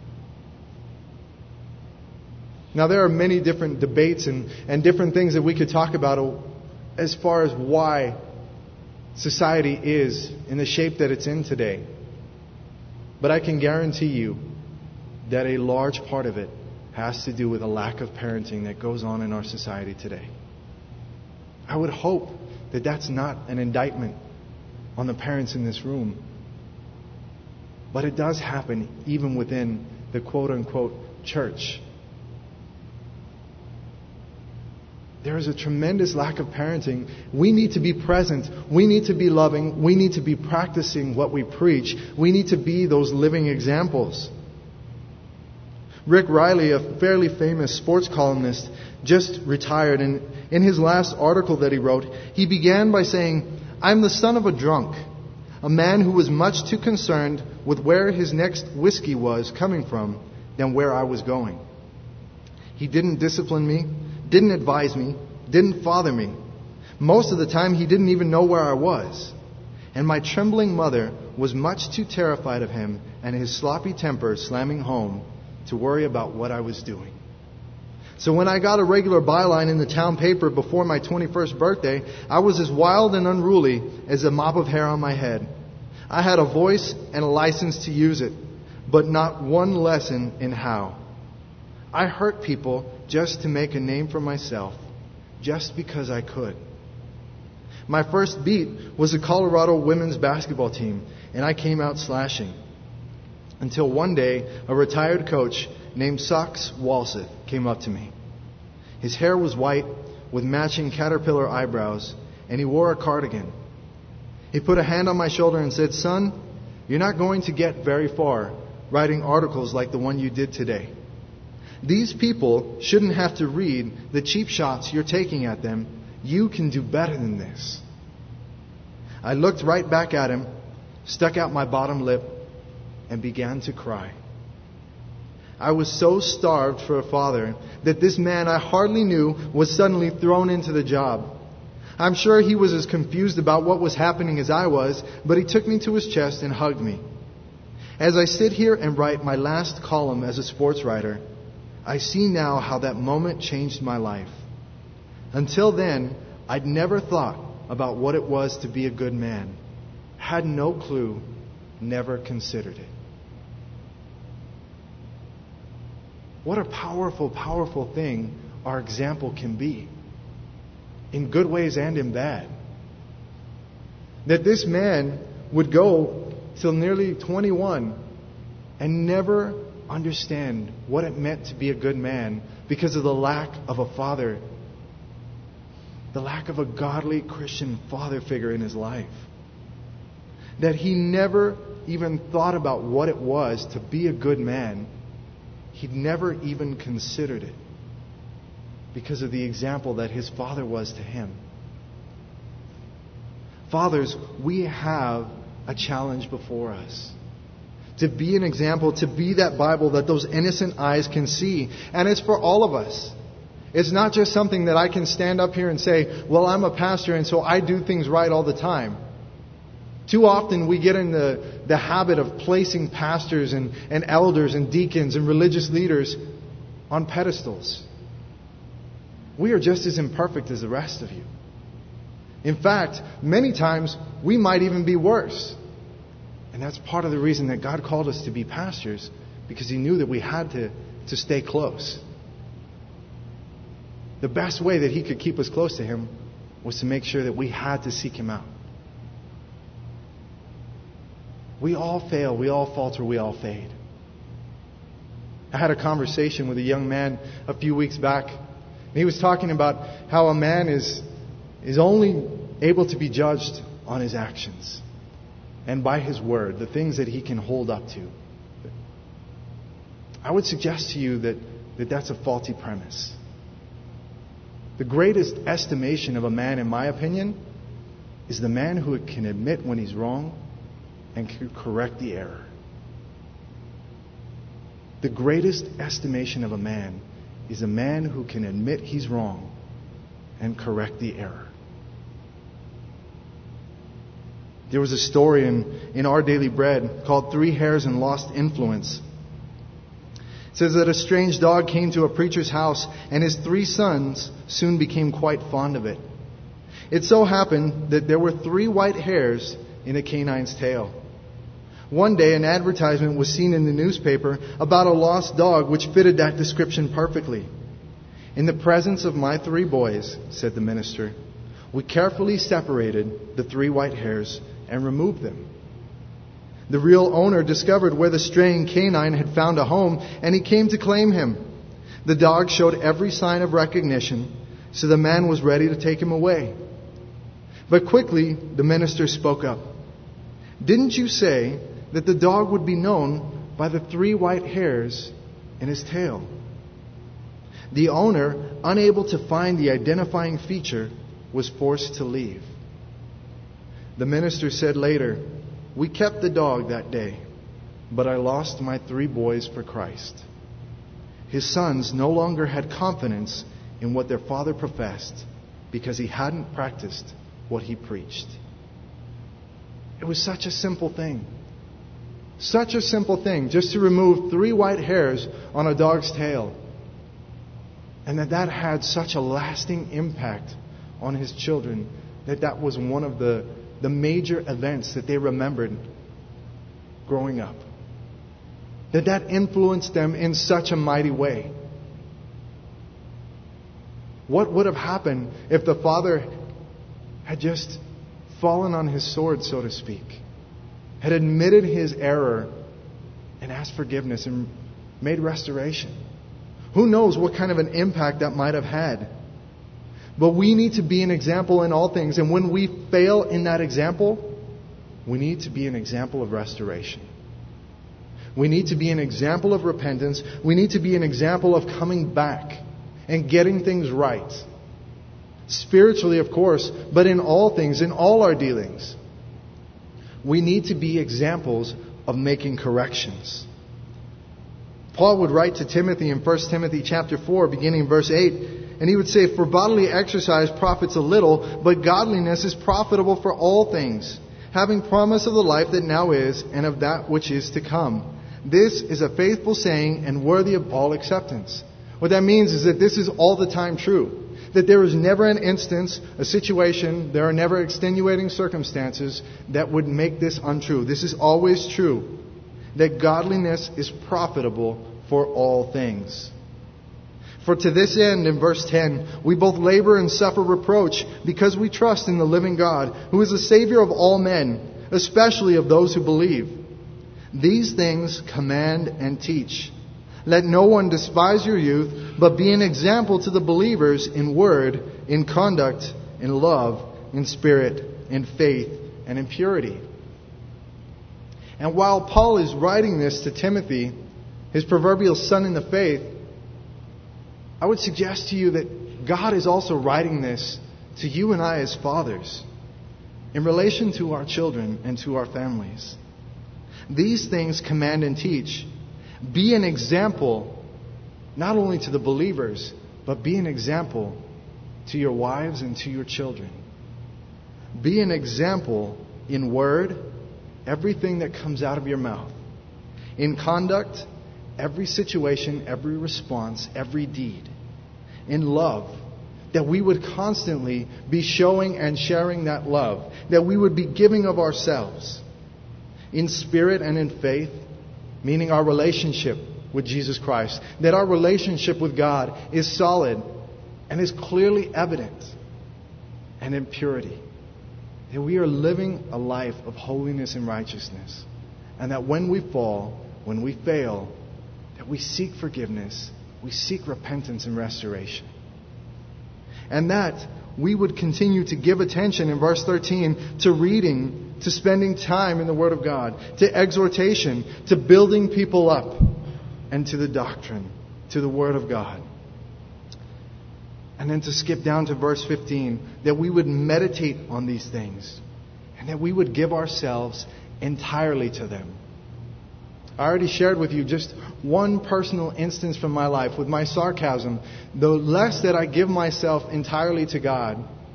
Now, there are many different debates and, and different things that we could talk about as far as why society is in the shape that it's in today. But I can guarantee you that a large part of it has to do with a lack of parenting that goes on in our society today. I would hope that that's not an indictment on the parents in this room. But it does happen even within the quote-unquote church. There is a tremendous lack of parenting. We need to be present. We need to be loving. We need to be practicing what we preach. We need to be those living examples. Rick Riley, a fairly famous sports columnist, just retired, and in his last article that he wrote, he began by saying, "I'm the son of a drunk, a man who was much too concerned with where his next whiskey was coming from than where I was going. He didn't discipline me, didn't advise me, didn't father me. Most of the time he didn't even know where I was. And my trembling mother was much too terrified of him and his sloppy temper slamming home to worry about what I was doing. So when I got a regular byline in the town paper before my twenty-first birthday, I was as wild and unruly as a mop of hair on my head. I had a voice and a license to use it, but not one lesson in how. I hurt people just to make a name for myself, just because I could. My first beat was the Colorado women's basketball team, and I came out slashing. Until one day, a retired coach named Sox Walseth came up to me. His hair was white with matching caterpillar eyebrows, and he wore a cardigan. He put a hand on my shoulder and said, "Son, you're not going to get very far writing articles like the one you did today. These people shouldn't have to read the cheap shots you're taking at them. You can do better than this." I looked right back at him, stuck out my bottom lip, and began to cry. I was so starved for a father that this man I hardly knew was suddenly thrown into the job. I'm sure he was as confused about what was happening as I was, but he took me to his chest and hugged me. As I sit here and write my last column as a sports writer, I see now how that moment changed my life. Until then, I'd never thought about what it was to be a good man. Had no clue, never considered it. What a powerful, powerful thing our example can be. In good ways and in bad. That this man would go till nearly twenty-one and never understand what it meant to be a good man because of the lack of a father, the lack of a godly Christian father figure in his life. That he never even thought about what it was to be a good man. He'd never even considered it because of the example that his father was to him. Fathers, we have a challenge before us. To be an example, to be that Bible that those innocent eyes can see. And it's for all of us. It's not just something that I can stand up here and say, well, I'm a pastor and so I do things right all the time. Too often we get in the, the habit of placing pastors and, and elders and deacons and religious leaders on pedestals. We are just as imperfect as the rest of you. In fact, many times we might even be worse. And that's part of the reason that God called us to be pastors, because He knew that we had to, to stay close. The best way that He could keep us close to Him was to make sure that we had to seek Him out. We all fail, we all falter, we all fade. I had a conversation with a young man a few weeks back. And he was talking about how a man is, is only able to be judged on his actions and by his word, the things that he can hold up to. I would suggest to you that, that that's a faulty premise. The greatest estimation of a man, in my opinion, is the man who can admit when he's wrong and can correct the error. The greatest estimation of a man is a man who can admit he's wrong and correct the error. There was a story in, in Our Daily Bread called Three Hares and Lost Influence. It says that a strange dog came to a preacher's house and his three sons soon became quite fond of it. It so happened that there were three white hairs in a canine's tail. One day an advertisement was seen in the newspaper about a lost dog which fitted that description perfectly. In the presence of my three boys, said the minister, we carefully separated the three white hairs and removed them. The real owner discovered where the straying canine had found a home, and he came to claim him. The dog showed every sign of recognition, so the man was ready to take him away. But quickly, the minister spoke up. Didn't you say that the dog would be known by the three white hairs in his tail? The owner, unable to find the identifying feature, was forced to leave. The minister said later, we kept the dog that day, but I lost my three boys for Christ. His sons no longer had confidence in what their father professed because he hadn't practiced what he preached. It was such a simple thing. Such a simple thing, just to remove three white hairs on a dog's tail. And that that had such a lasting impact on his children that that was one of the, the major events that they remembered growing up. That that influenced them in such a mighty way. What would have happened if the father had just fallen on his sword, so to speak, had admitted his error and asked forgiveness and made restoration? Who knows what kind of an impact that might have had. But we need to be an example in all things. And when we fail in that example, we need to be an example of restoration. We need to be an example of repentance. We need to be an example of coming back and getting things right. Spiritually, of course, but in all things, in all our dealings. We need to be examples of making corrections. Paul would write to Timothy in First Timothy chapter four, beginning in verse eight, and he would say, "For bodily exercise profits a little, but godliness is profitable for all things, having promise of the life that now is, and of that which is to come. This is a faithful saying and worthy of all acceptance." What that means is that this is all the time true. That there is never an instance, a situation, there are never extenuating circumstances that would make this untrue. This is always true. That godliness is profitable for all things. For to this end, in verse ten, we both labor and suffer reproach because we trust in the living God, who is the Savior of all men, especially of those who believe. These things command and teach. Let no one despise your youth, but be an example to the believers in word, in conduct, in love, in spirit, in faith, and in purity. And while Paul is writing this to Timothy, his proverbial son in the faith, I would suggest to you that God is also writing this to you and I as fathers in relation to our children and to our families. These things command and teach. Be an example, not only to the believers, but be an example to your wives and to your children. Be an example in word, everything that comes out of your mouth. In conduct, every situation, every response, every deed. In love, that we would constantly be showing and sharing that love. That we would be giving of ourselves. In spirit and in faith, meaning our relationship with Jesus Christ. That our relationship with God is solid and is clearly evident. And in purity. That we are living a life of holiness and righteousness. And that when we fall, when we fail, that we seek forgiveness. We seek repentance and restoration. And that we would continue to give attention in verse thirteen to reading, to spending time in the Word of God, to exhortation, to building people up, and to the doctrine, to the Word of God. And then to skip down to verse fifteen, that we would meditate on these things, and that we would give ourselves entirely to them. I already shared with you just one personal instance from my life with my sarcasm. The less that I give myself entirely to God,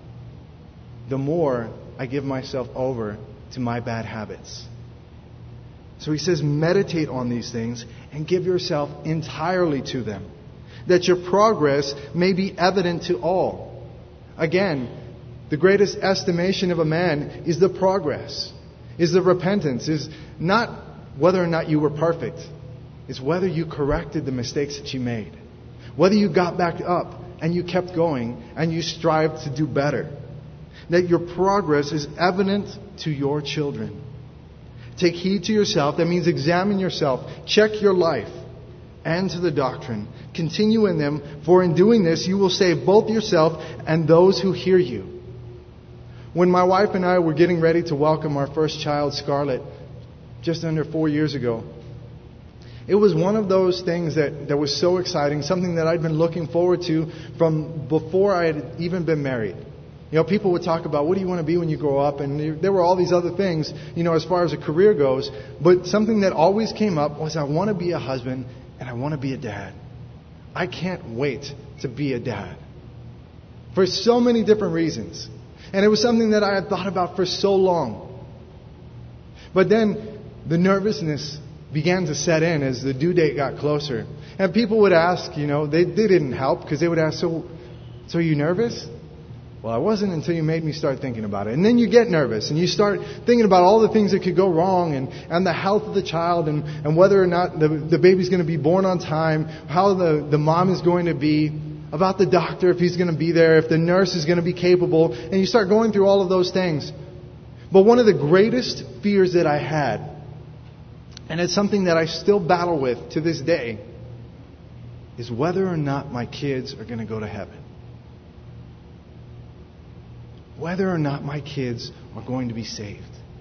the more I give myself over to my bad habits. So he says, meditate on these things and give yourself entirely to them, that your progress may be evident to all. Again, the greatest estimation of a man is the progress, is the repentance, is not whether or not you were perfect. It's whether you corrected the mistakes that you made. Whether you got back up and you kept going and you strived to do better. That your progress is evident to your children. Take heed to yourself. That means examine yourself. Check your life. And to the doctrine. Continue in them. For in doing this you will save both yourself and those who hear you. When my wife and I were getting ready to welcome our first child, Scarlett, just under four years ago, it was one of those things that, that was so exciting, something that I'd been looking forward to from before I had even been married. You know, people would talk about, what do you want to be when you grow up? And there were all these other things, you know, as far as a career goes. But something that always came up was I want to be a husband and I want to be a dad. I can't wait to be a dad. For so many different reasons. And it was something that I had thought about for so long. But then the nervousness began to set in as the due date got closer. And people would ask, you know, they, they didn't help because they would ask, so, so are you nervous? Well, I wasn't until you made me start thinking about it. And then you get nervous and you start thinking about all the things that could go wrong and, and the health of the child and, and whether or not the, the baby's going to be born on time, how the, the mom is going to be, about the doctor, if he's going to be there, if the nurse is going to be capable. And you start going through all of those things. But one of the greatest fears that I had, and it's something that I still battle with to this day, is whether or not my kids are going to go to heaven. Whether or not my kids are going to be saved.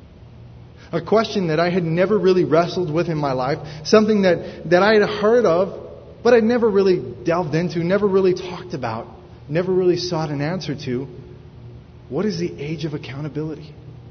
A question that I had never really wrestled with in my life. Something that, that I had heard of, but I'd never really delved into, never really talked about, never really sought an answer to. What is the age of accountability?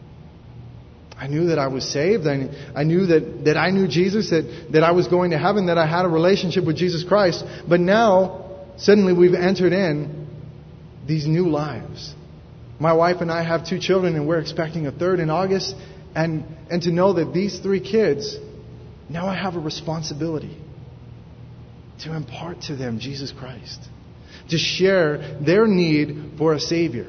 I knew that I was saved. I, I knew that, that I knew Jesus, that, that I was going to heaven, that I had a relationship with Jesus Christ. But now, suddenly we've entered in these new lives. My wife and I have two children, and we're expecting a third in August. And, and to know that these three kids, now I have a responsibility to impart to them Jesus Christ. To share their need for a Savior.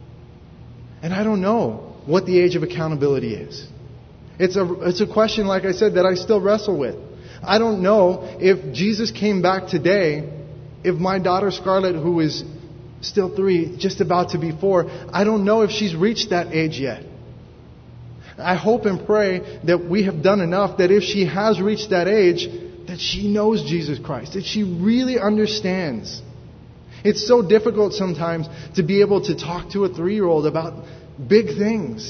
And I don't know what the age of accountability is. It's a, it's a question, like I said, that I still wrestle with. I don't know if Jesus came back today, if my daughter Scarlett, who is still three, just about to be four, I don't know if she's reached that age yet. I hope and pray that we have done enough that if she has reached that age, that she knows Jesus Christ, that she really understands. It's so difficult sometimes to be able to talk to a three-year-old about big things.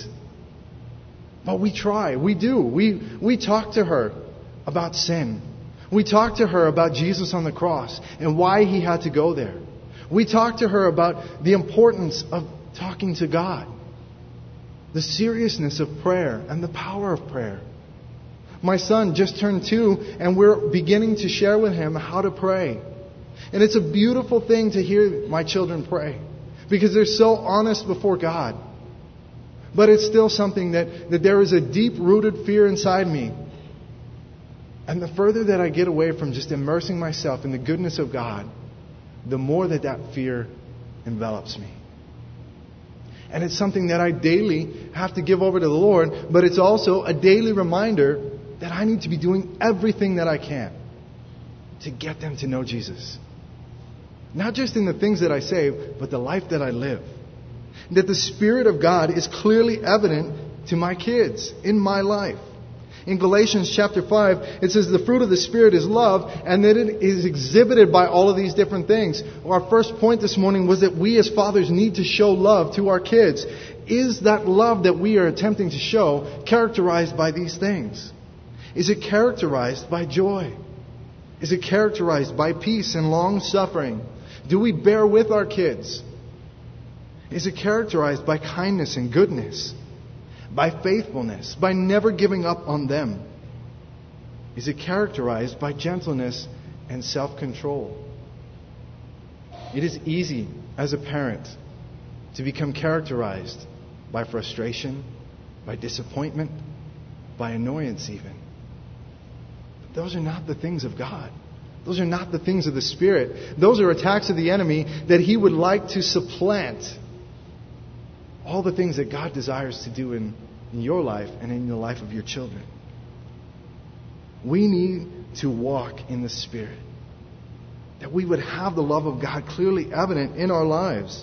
But we try. We do. We, we talk to her about sin. We talk to her about Jesus on the cross and why He had to go there. We talk to her about the importance of talking to God. The seriousness of prayer and the power of prayer. My son just turned two, and we're beginning to share with him how to pray. And it's a beautiful thing to hear my children pray, because they're so honest before God. But it's still something that, that there is a deep-rooted fear inside me. And the further that I get away from just immersing myself in the goodness of God, the more that that fear envelops me. And it's something that I daily have to give over to the Lord, but it's also a daily reminder that I need to be doing everything that I can to get them to know Jesus. Not just in the things that I say, but the life that I live. That the Spirit of God is clearly evident to my kids in my life. In Galatians chapter five, it says the fruit of the Spirit is love, and that it is exhibited by all of these different things. Our first point this morning was that we as fathers need to show love to our kids. Is that love that we are attempting to show characterized by these things? Is it characterized by joy? Is it characterized by peace and long suffering? Do we bear with our kids? Is it characterized by kindness and goodness? By faithfulness, by never giving up on them? Is it characterized by gentleness and self-control? It is easy as a parent to become characterized by frustration, by disappointment, by annoyance even. But those are not the things of God. Those are not the things of the Spirit. Those are attacks of the enemy that he would like to supplant all the things that God desires to do in, in your life and in the life of your children. We need to walk in the Spirit. That we would have the love of God clearly evident in our lives.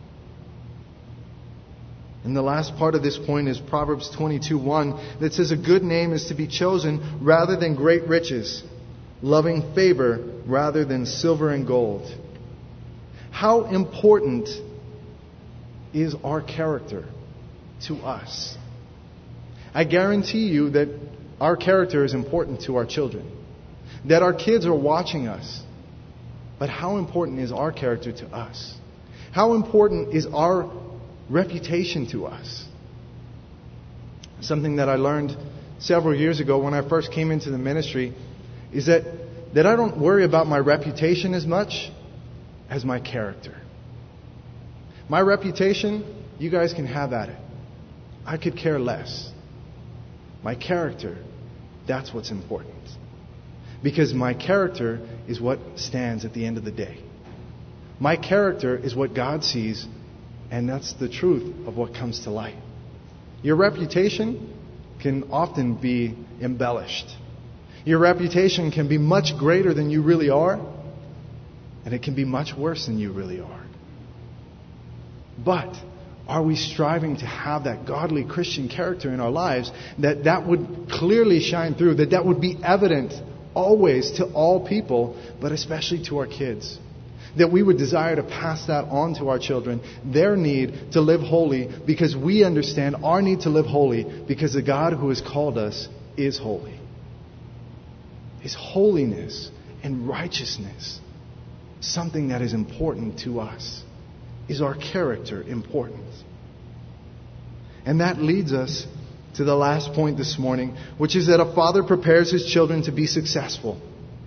And the last part of this point is Proverbs twenty-two one that says, a good name is to be chosen rather than great riches, loving favor rather than silver and gold. How important is our character to us? I guarantee you that our character is important to our children. That our kids are watching us. But how important is our character to us? How important is our reputation to us? Something that I learned several years ago when I first came into the ministry is that, that I don't worry about my reputation as much as my character. My reputation, you guys can have at it. I could care less. My character, that's what's important. Because my character is what stands at the end of the day. My character is what God sees And that's the truth of what comes to light. Your reputation can often be embellished. Your reputation can be much greater than you really are, and it can be much worse than you really are. But are we striving to have that godly Christian character in our lives, that that would clearly shine through, that that would be evident always to all people, but especially to our kids? That we would desire to pass that on to our children, their need to live holy, because we understand our need to live holy because the God who has called us is holy. Is holiness and righteousness something that is important to us? Is our character important? And that leads us to the last point this morning, which is that a father prepares his children to be successful.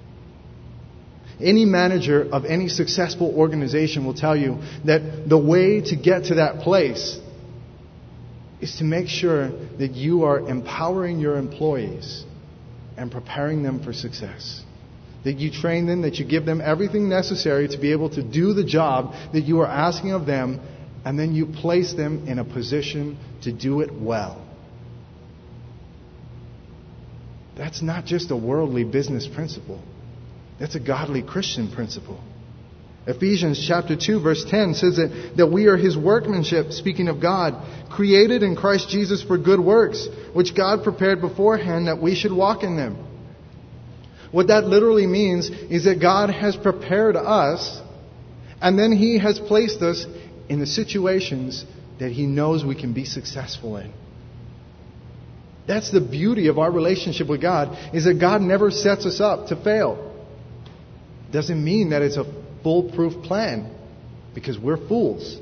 Any manager of any successful organization will tell you that the way to get to that place is to make sure that you are empowering your employees and preparing them for success. That you train them, that you give them everything necessary to be able to do the job that you are asking of them, and then you place them in a position to do it well. That's not just a worldly business principle. That's a godly Christian principle. Ephesians chapter two verse ten says that, that we are His workmanship, speaking of God, created in Christ Jesus for good works, which God prepared beforehand that we should walk in them. What that literally means is that God has prepared us, and then He has placed us in the situations that He knows we can be successful in. That's the beauty of our relationship with God, is that God never sets us up to fail. Doesn't mean that it's a foolproof plan, because we're fools.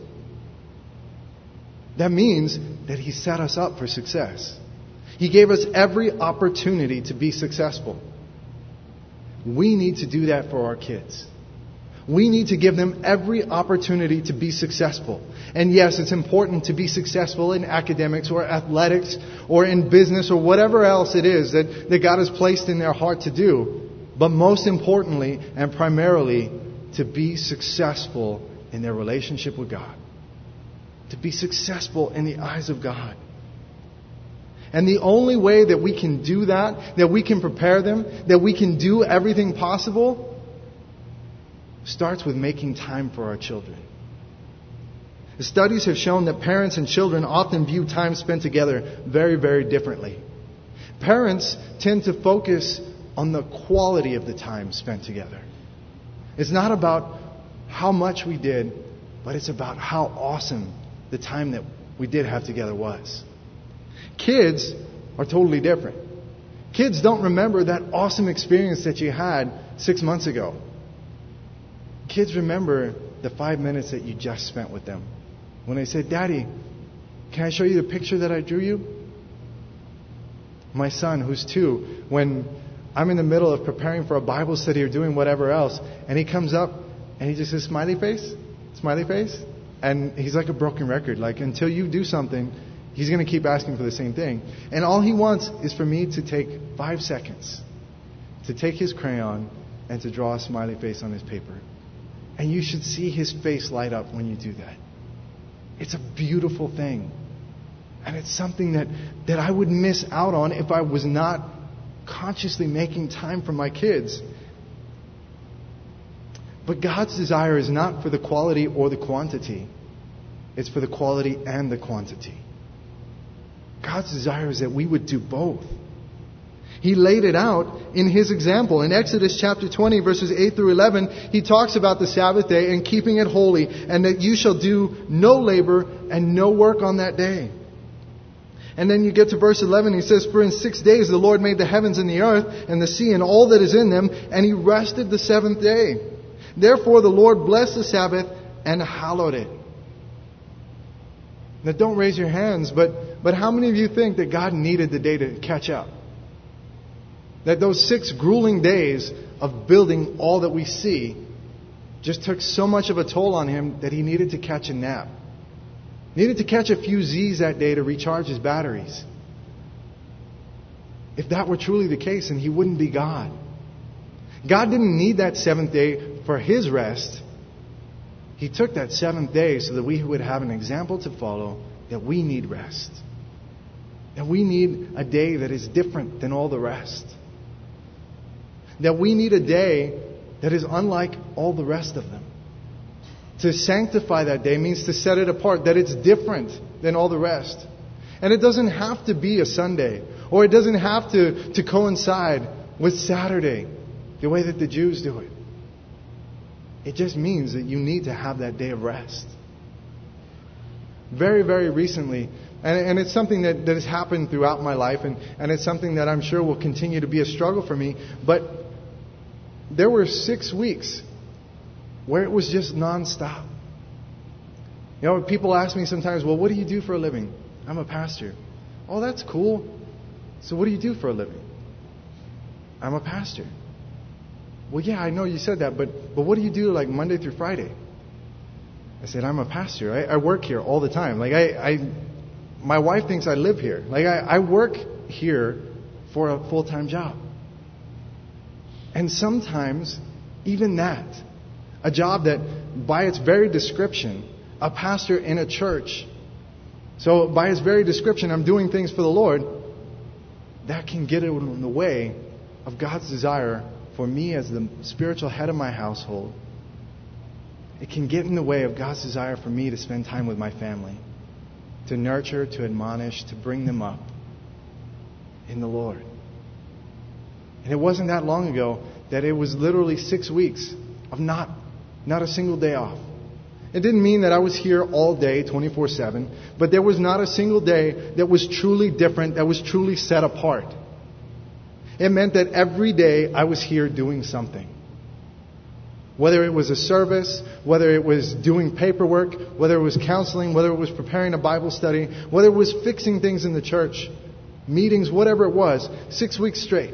That means that He set us up for success. He gave us every opportunity to be successful. We need to do that for our kids. We need to give them every opportunity to be successful. And yes, it's important to be successful in academics or athletics or in business or whatever else it is that, that God has placed in their heart to do. But most importantly and primarily, to be successful in their relationship with God. To be successful in the eyes of God. And the only way that we can do that, that we can prepare them, that we can do everything possible, starts with making time for our children. The studies have shown that parents and children often view time spent together very, very differently. Parents tend to focus on the quality of the time spent together. It's not about how much we did, but it's about how awesome the time that we did have together was. Kids are totally different. Kids don't remember that awesome experience that you had six months ago. Kids remember the five minutes that you just spent with them. When they said, "Daddy, can I show you the picture that I drew you?" My son, who's two, when I'm in the middle of preparing for a Bible study or doing whatever else, and he comes up and he just says, "Smiley face, smiley face," and he's like a broken record. Like, until you do something, he's going to keep asking for the same thing. And all he wants is for me to take five seconds to take his crayon and to draw a smiley face on his paper. And you should see his face light up when you do that. It's a beautiful thing. And it's something that, that I would miss out on if I was not consciously making time for my kids. But God's desire is not for the quality or the quantity. It's for the quality and the quantity. God's desire is that we would do both. He laid it out in His example. In Exodus chapter twenty, verses eight through eleven, He talks about the Sabbath day and keeping it holy, and that you shall do no labor and no work on that day. And then you get to verse eleven, He says, "For in six days the Lord made the heavens and the earth and the sea and all that is in them, and He rested the seventh day. Therefore the Lord blessed the Sabbath and hallowed it." Now don't raise your hands, but, but how many of you think that God needed the day to catch up? That those six grueling days of building all that we see just took so much of a toll on Him that He needed to catch a nap. Needed to catch a few Z's that day to recharge His batteries. If that were truly the case, then He wouldn't be God. God didn't need that seventh day for His rest. He took that seventh day so that we would have an example to follow, that we need rest. That we need a day that is different than all the rest. That we need a day that is unlike all the rest of them. To sanctify that day means to set it apart, that it's different than all the rest. And it doesn't have to be a Sunday, or it doesn't have to, to coincide with Saturday, the way that the Jews do it. It just means that you need to have that day of rest. Very, very recently, and, and it's something that, that has happened throughout my life, and, and it's something that I'm sure will continue to be a struggle for me, but there were six weeks where it was just nonstop. You know, people ask me sometimes, well, what do you do for a living? I'm a pastor. Oh, that's cool. So what do you do for a living? I'm a pastor. Well, yeah, I know you said that, but but what do you do like Monday through Friday? I said, I'm a pastor. I, I work here all the time. Like I, I, my wife thinks I live here. Like I, I work here for a full-time job. And sometimes, even that, a job that by its very description, a pastor in a church, so by its very description, I'm doing things for the Lord, that can get in the way of God's desire for me as the spiritual head of my household. It can get in the way of God's desire for me to spend time with my family, to nurture, to admonish, to bring them up in the Lord. And it wasn't that long ago that it was literally six weeks of not, not a single day off. It didn't mean that I was here all day, twenty-four seven, but there was not a single day that was truly different, that was truly set apart. It meant that every day I was here doing something. Whether it was a service, whether it was doing paperwork, whether it was counseling, whether it was preparing a Bible study, whether it was fixing things in the church, meetings, whatever it was, six weeks straight.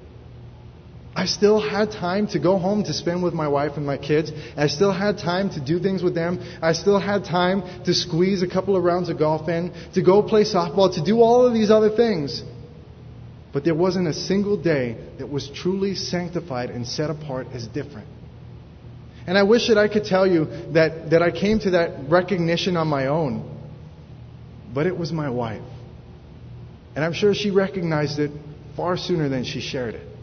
I still had time to go home to spend with my wife and my kids. I still had time to do things with them. I still had time to squeeze a couple of rounds of golf in, to go play softball, to do all of these other things. But there wasn't a single day that was truly sanctified and set apart as different. And I wish that I could tell you that, that I came to that recognition on my own. But it was my wife. And I'm sure she recognized it far sooner than she shared it.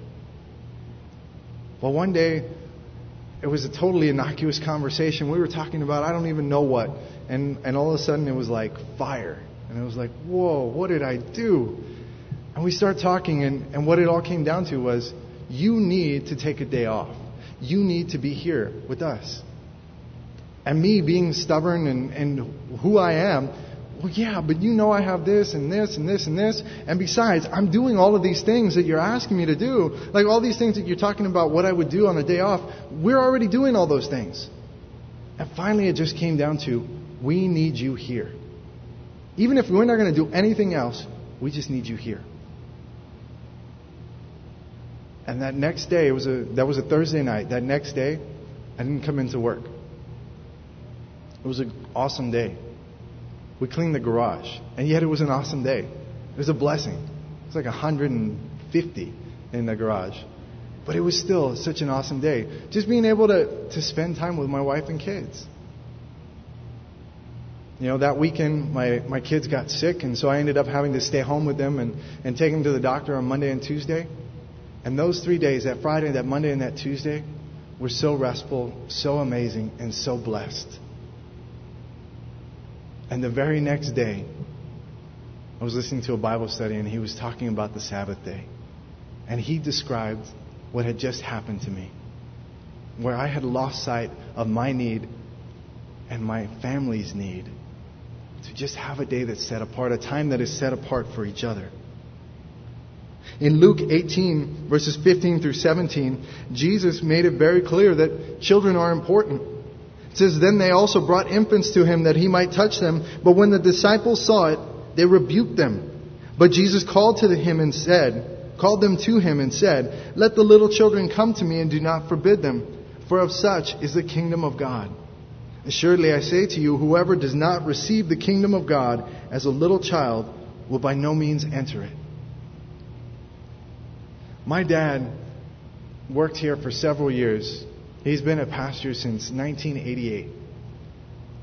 Well, one day, it was a totally innocuous conversation. We were talking about I don't even know what. And, and all of a sudden it was like fire. And it was like, whoa, what did I do? And we started talking, and, and what it all came down to was, you need to take a day off. You need to be here with us. And me being stubborn and, and who I am, well, yeah, but you know I have this and this and this and this. And besides, I'm doing all of these things that you're asking me to do. Like all these things that you're talking about what I would do on a day off. We're already doing all those things. And finally it just came down to, we need you here. Even if we're not going to do anything else, we just need you here. And that next day, it was a that was a Thursday night. That next day, I didn't come into work. It was an awesome day. We cleaned the garage, and yet it was an awesome day. It was a blessing. It was like one hundred fifty in the garage. But it was still such an awesome day. Just being able to, to spend time with my wife and kids. You know, that weekend, my, my kids got sick, and so I ended up having to stay home with them and, and take them to the doctor on Monday and Tuesday. And those three days, that Friday, that Monday, and that Tuesday, were so restful, so amazing, and so blessed. And the very next day, I was listening to a Bible study, and he was talking about the Sabbath day. And he described what had just happened to me, where I had lost sight of my need and my family's need to just have a day that's set apart, a time that is set apart for each other. In Luke eighteen, verses fifteen through seventeen, Jesus made it very clear that children are important. It says, "Then they also brought infants to him that he might touch them. But when the disciples saw it, they rebuked them. But Jesus called to him and said, called them to him and said, 'Let the little children come to me and do not forbid them, for of such is the kingdom of God. Assuredly I say to you, whoever does not receive the kingdom of God as a little child will by no means enter it.'" My dad worked here for several years. He's been a pastor since nineteen eighty-eight.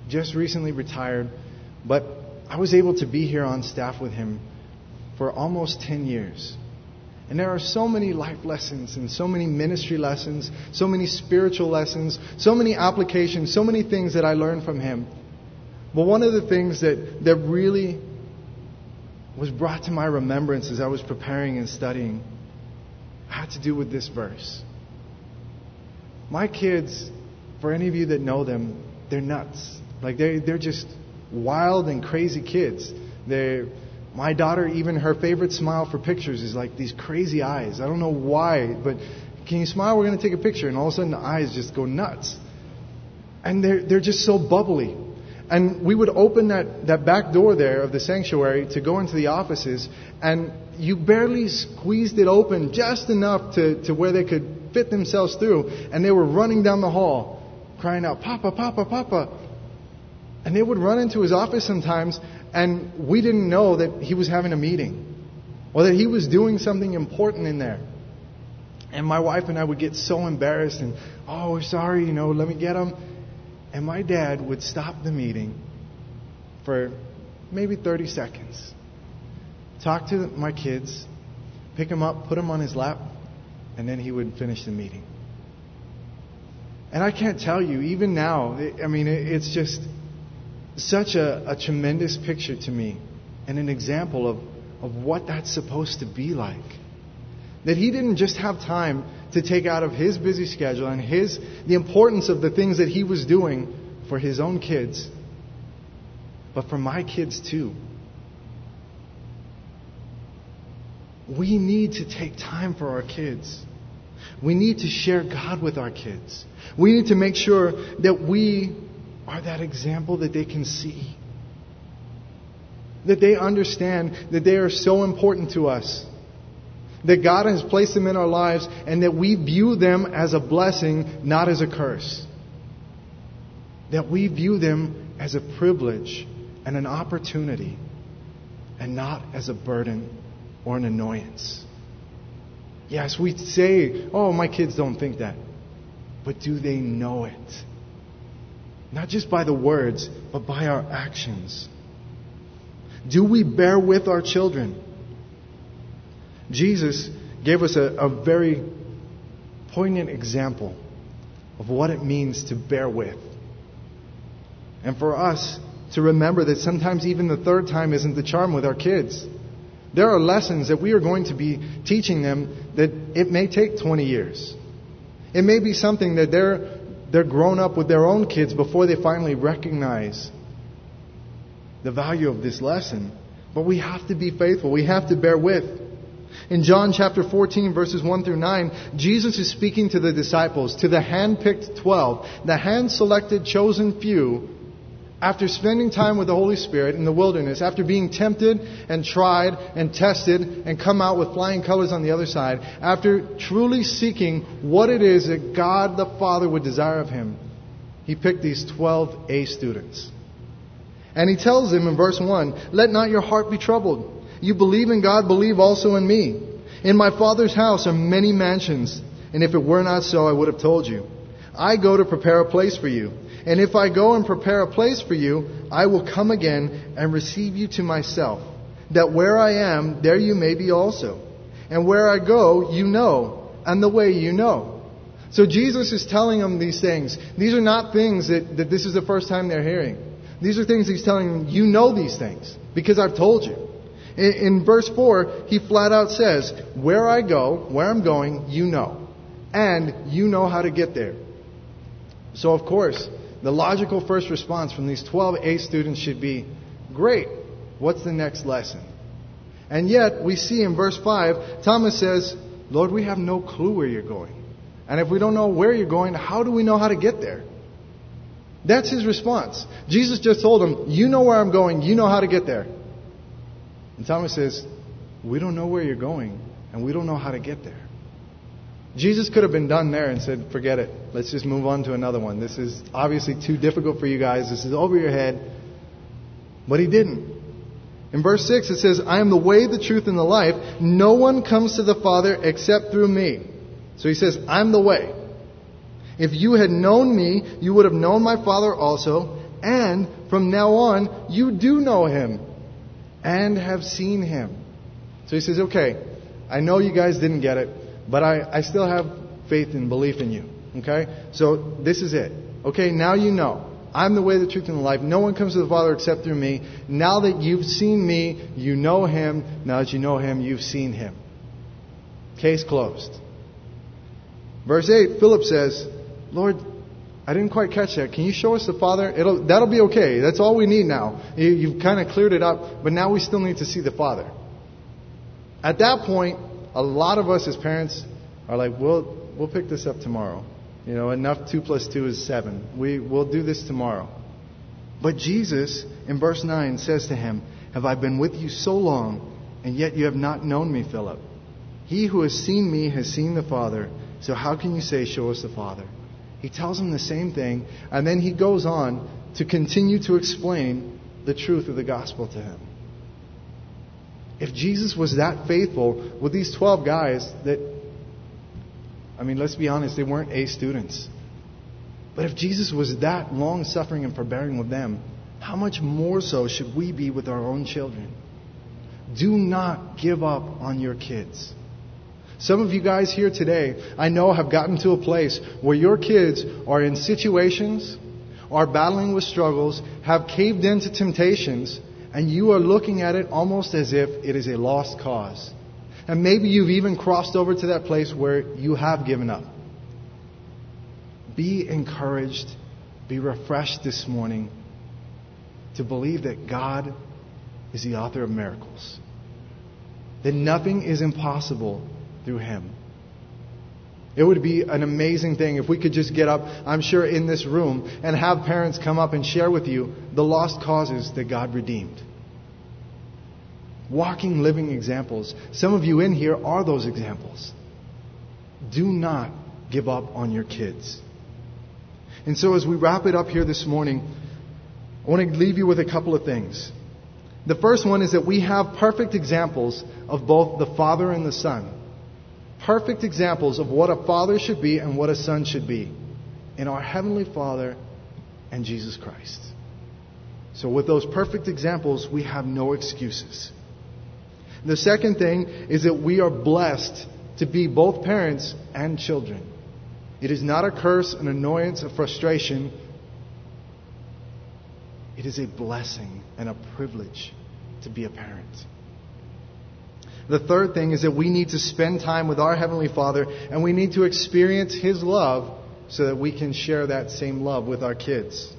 just recently retired, but I was able to be here on staff with him for almost ten years. And there are so many life lessons and so many ministry lessons, so many spiritual lessons, so many applications, so many things that I learned from him. But one of the things that, that really was brought to my remembrance as I was preparing and studying had to do with this verse. My kids, for any of you that know them, they're nuts. Like they they're just wild and crazy kids. They're My daughter, even her favorite smile for pictures is like these crazy eyes. I don't know why, but can you smile? We're going to take a picture. And all of a sudden the eyes just go nuts. And they're, they're just so bubbly. And we would open that, that back door there of the sanctuary to go into the offices, and you barely squeezed it open just enough to, to where they could fit themselves through. And they were running down the hall crying out, "Papa, Papa, Papa." And they would run into his office sometimes, and we didn't know that he was having a meeting or that he was doing something important in there. And my wife and I would get so embarrassed and, "Oh, we're sorry, you know, let me get him." And my dad would stop the meeting for maybe thirty seconds, talk to my kids, pick them up, put them on his lap, and then he would finish the meeting. And I can't tell you, even now, I mean, it's just such a, a tremendous picture to me and an example of, of what that's supposed to be like. That he didn't just have time to take out of his busy schedule and his the importance of the things that he was doing for his own kids, but for my kids too. We need to take time for our kids. We need to share God with our kids. We need to make sure that we are that example that they can see. That they understand that they are so important to us. That God has placed them in our lives and that we view them as a blessing, not as a curse. That we view them as a privilege and an opportunity and not as a burden or an annoyance. Yes, we say, "Oh, my kids don't think that." But do they know it? Not just by the words, but by our actions. Do we bear with our children? Jesus gave us a, a very poignant example of what it means to bear with. And for us to remember that sometimes even the third time isn't the charm with our kids. There are lessons that we are going to be teaching them that it may take twenty years. It may be something that they're they're grown up with their own kids before they finally recognize the value of this lesson. But we have to be faithful. We have to bear with. In John chapter fourteen, verses one through nine, Jesus is speaking to the disciples, to the hand-picked twelve, the hand-selected, chosen few, after spending time with the Holy Spirit in the wilderness, after being tempted and tried and tested and come out with flying colors on the other side, after truly seeking what it is that God the Father would desire of him, he picked these twelve A students. And he tells them in verse one, "Let not your heart be troubled. You believe in God, believe also in me. In my Father's house are many mansions, and if it were not so, I would have told you. I go to prepare a place for you. And if I go and prepare a place for you, I will come again and receive you to myself, that where I am, there you may be also. And where I go, you know, and the way you know." So Jesus is telling them these things. These are not things that, that this is the first time they're hearing. These are things he's telling them, you know these things, because I've told you. In, in verse four, he flat out says, "Where I go, where I'm going, you know. And you know how to get there." So of course, the logical first response from these twelve A students should be, "Great, what's the next lesson?" And yet, we see in verse five, Thomas says, "Lord, we have no clue where you're going. And if we don't know where you're going, how do we know how to get there?" That's his response. Jesus just told him, "You know where I'm going, you know how to get there." And Thomas says, "We don't know where you're going, and we don't know how to get there." Jesus could have been done there and said, "Forget it. Let's just move on to another one. This is obviously too difficult for you guys. This is over your head." But he didn't. In verse six it says, "I am the way, the truth, and the life. No one comes to the Father except through me." So he says, "I'm the way. If you had known me, you would have known my Father also. And from now on, you do know him and have seen him. So he says, okay, I know you guys didn't get it, but I, I still have faith and belief in you. Okay? So this is it. Okay, now you know. I'm the way, the truth, and the life. No one comes to the Father except through me. Now that you've seen me, you know him. Now that you know him, you've seen him. Case closed. Verse eight, Philip says, Lord, I didn't quite catch that. Can you show us the Father? It'll, that'll be okay. That's all we need now. You, you've kind of cleared it up, but now we still need to see the Father. At that point, a lot of us as parents are like, we'll, we'll pick this up tomorrow. You know, enough two plus two is seven. We, we'll do this tomorrow. But Jesus, in verse nine, says to him, have I been with you so long, and yet you have not known me, Philip? He who has seen me has seen the Father. So how can you say, show us the Father? He tells him the same thing, and then he goes on to continue to explain the truth of the gospel to him. If Jesus was that faithful with these twelve guys that, I mean, let's be honest, they weren't A students. But if Jesus was that long-suffering and forbearing with them, how much more so should we be with our own children? Do not give up on your kids. Some of you guys here today, I know, have gotten to a place where your kids are in situations, are battling with struggles, have caved into temptations, and you are looking at it almost as if it is a lost cause. And maybe you've even crossed over to that place where you have given up. Be encouraged, be refreshed this morning to believe that God is the author of miracles. That nothing is impossible through him. It would be an amazing thing if we could just get up, I'm sure, in this room and have parents come up and share with you the lost causes that God redeemed. Walking, living examples. Some of you in here are those examples. Do not give up on your kids. And so as we wrap it up here this morning, I want to leave you with a couple of things. The first one is that we have perfect examples of both the Father and the Son. Perfect examples of what a father should be and what a son should be in our Heavenly Father and Jesus Christ. So with those perfect examples, we have no excuses. The second thing is that we are blessed to be both parents and children. It is not a curse, an annoyance, a frustration. It is a blessing and a privilege to be a parent. The third thing is that we need to spend time with our Heavenly Father, and we need to experience his love so that we can share that same love with our kids.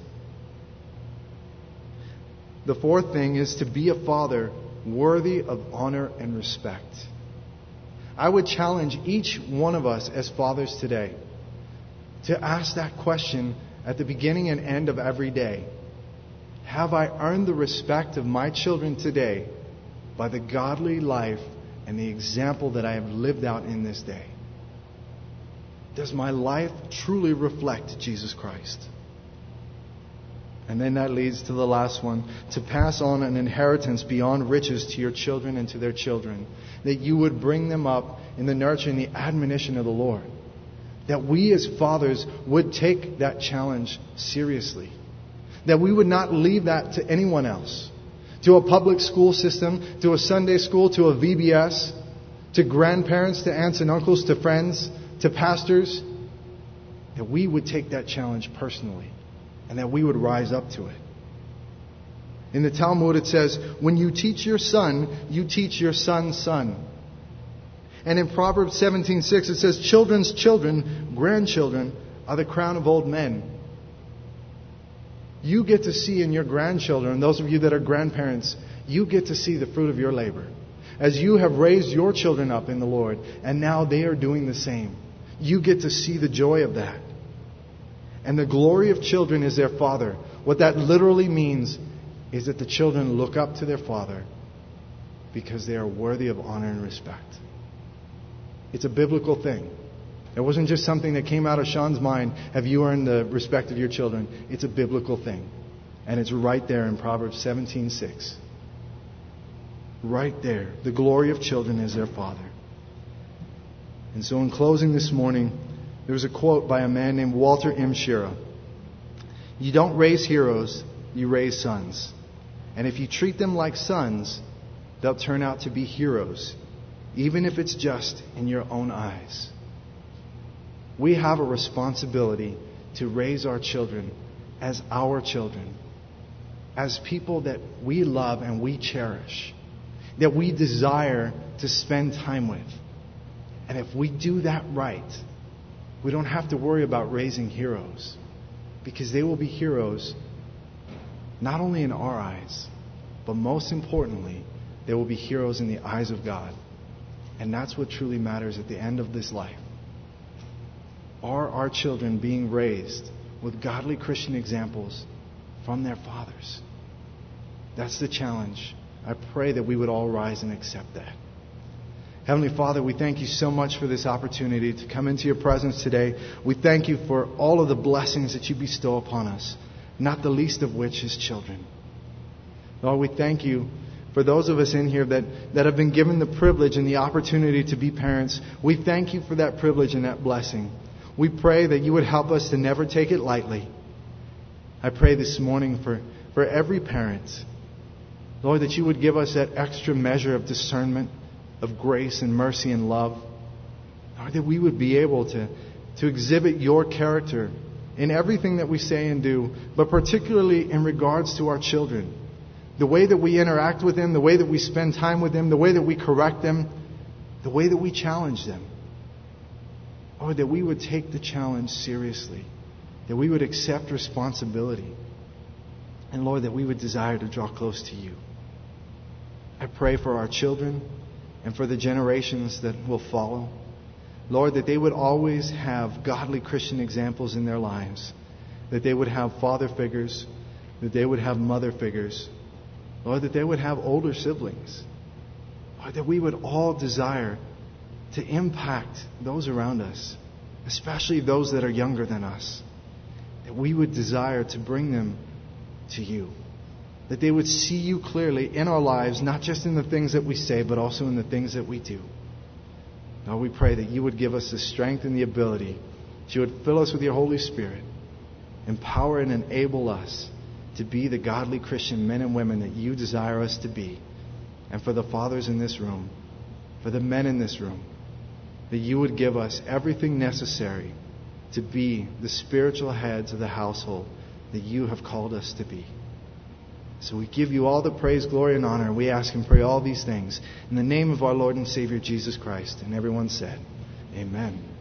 The fourth thing is to be a father worthy of honor and respect. I would challenge each one of us as fathers today to ask that question at the beginning and end of every day. Have I earned the respect of my children today by the godly life and the example that I have lived out in this day? Does my life truly reflect Jesus Christ? And then that leads to the last one, to pass on an inheritance beyond riches to your children and to their children. That you would bring them up in the nurture and the admonition of the Lord. That we as fathers would take that challenge seriously. That we would not leave that to anyone else. To a public school system, to a Sunday school, to a V B S, to grandparents, to aunts and uncles, to friends, to pastors. That we would take that challenge personally. And that we would rise up to it. In the Talmud it says, when you teach your son, you teach your son's son. And in Proverbs seventeen six it says, children's children, grandchildren, are the crown of old men. You get to see in your grandchildren, those of you that are grandparents, you get to see the fruit of your labor. As you have raised your children up in the Lord, and now they are doing the same. You get to see the joy of that. And the glory of children is their father. What that literally means is that the children look up to their father because they are worthy of honor and respect. It's a biblical thing. It wasn't just something that came out of Sean's mind. Have you earned the respect of your children? It's a biblical thing. And it's right there in Proverbs seventeen six. Right there. The glory of children is their father. And so in closing this morning, there was a quote by a man named Walter M. Schirra. You don't raise heroes, you raise sons. And if you treat them like sons, they'll turn out to be heroes, even if it's just in your own eyes. We have a responsibility to raise our children as our children, as people that we love and we cherish, that we desire to spend time with. And if we do that right, we don't have to worry about raising heroes, because they will be heroes not only in our eyes, but most importantly, they will be heroes in the eyes of God. And that's what truly matters at the end of this life. Are our children being raised with godly Christian examples from their fathers? That's the challenge. I pray that we would all rise and accept that. Heavenly Father, we thank you so much for this opportunity to come into your presence today. We thank you for all of the blessings that you bestow upon us, not the least of which is children. Lord, we thank you for those of us in here that, that have been given the privilege and the opportunity to be parents. We thank you for that privilege and that blessing. We pray that you would help us to never take it lightly. I pray this morning for, for every parent, Lord, that you would give us that extra measure of discernment, of grace and mercy and love. Lord, that we would be able to, to exhibit your character in everything that we say and do, but particularly in regards to our children. The way that we interact with them, the way that we spend time with them, the way that we correct them, the way that we challenge them. Lord, that we would take the challenge seriously, that we would accept responsibility, and Lord, that we would desire to draw close to you. I pray for our children and for the generations that will follow. Lord, that they would always have godly Christian examples in their lives, that they would have father figures, that they would have mother figures, Lord, that they would have older siblings, Lord, that we would all desire to impact those around us, especially those that are younger than us, that we would desire to bring them to you, that they would see you clearly in our lives, not just in the things that we say, but also in the things that we do. Lord, we pray that you would give us the strength and the ability, that you would fill us with your Holy Spirit, empower and enable us to be the godly Christian men and women that you desire us to be. And for the fathers in this room, for the men in this room, that you would give us everything necessary to be the spiritual heads of the household that you have called us to be. So we give you all the praise, glory, and honor. We ask and pray all these things in the name of our Lord and Savior Jesus Christ. And everyone said, amen.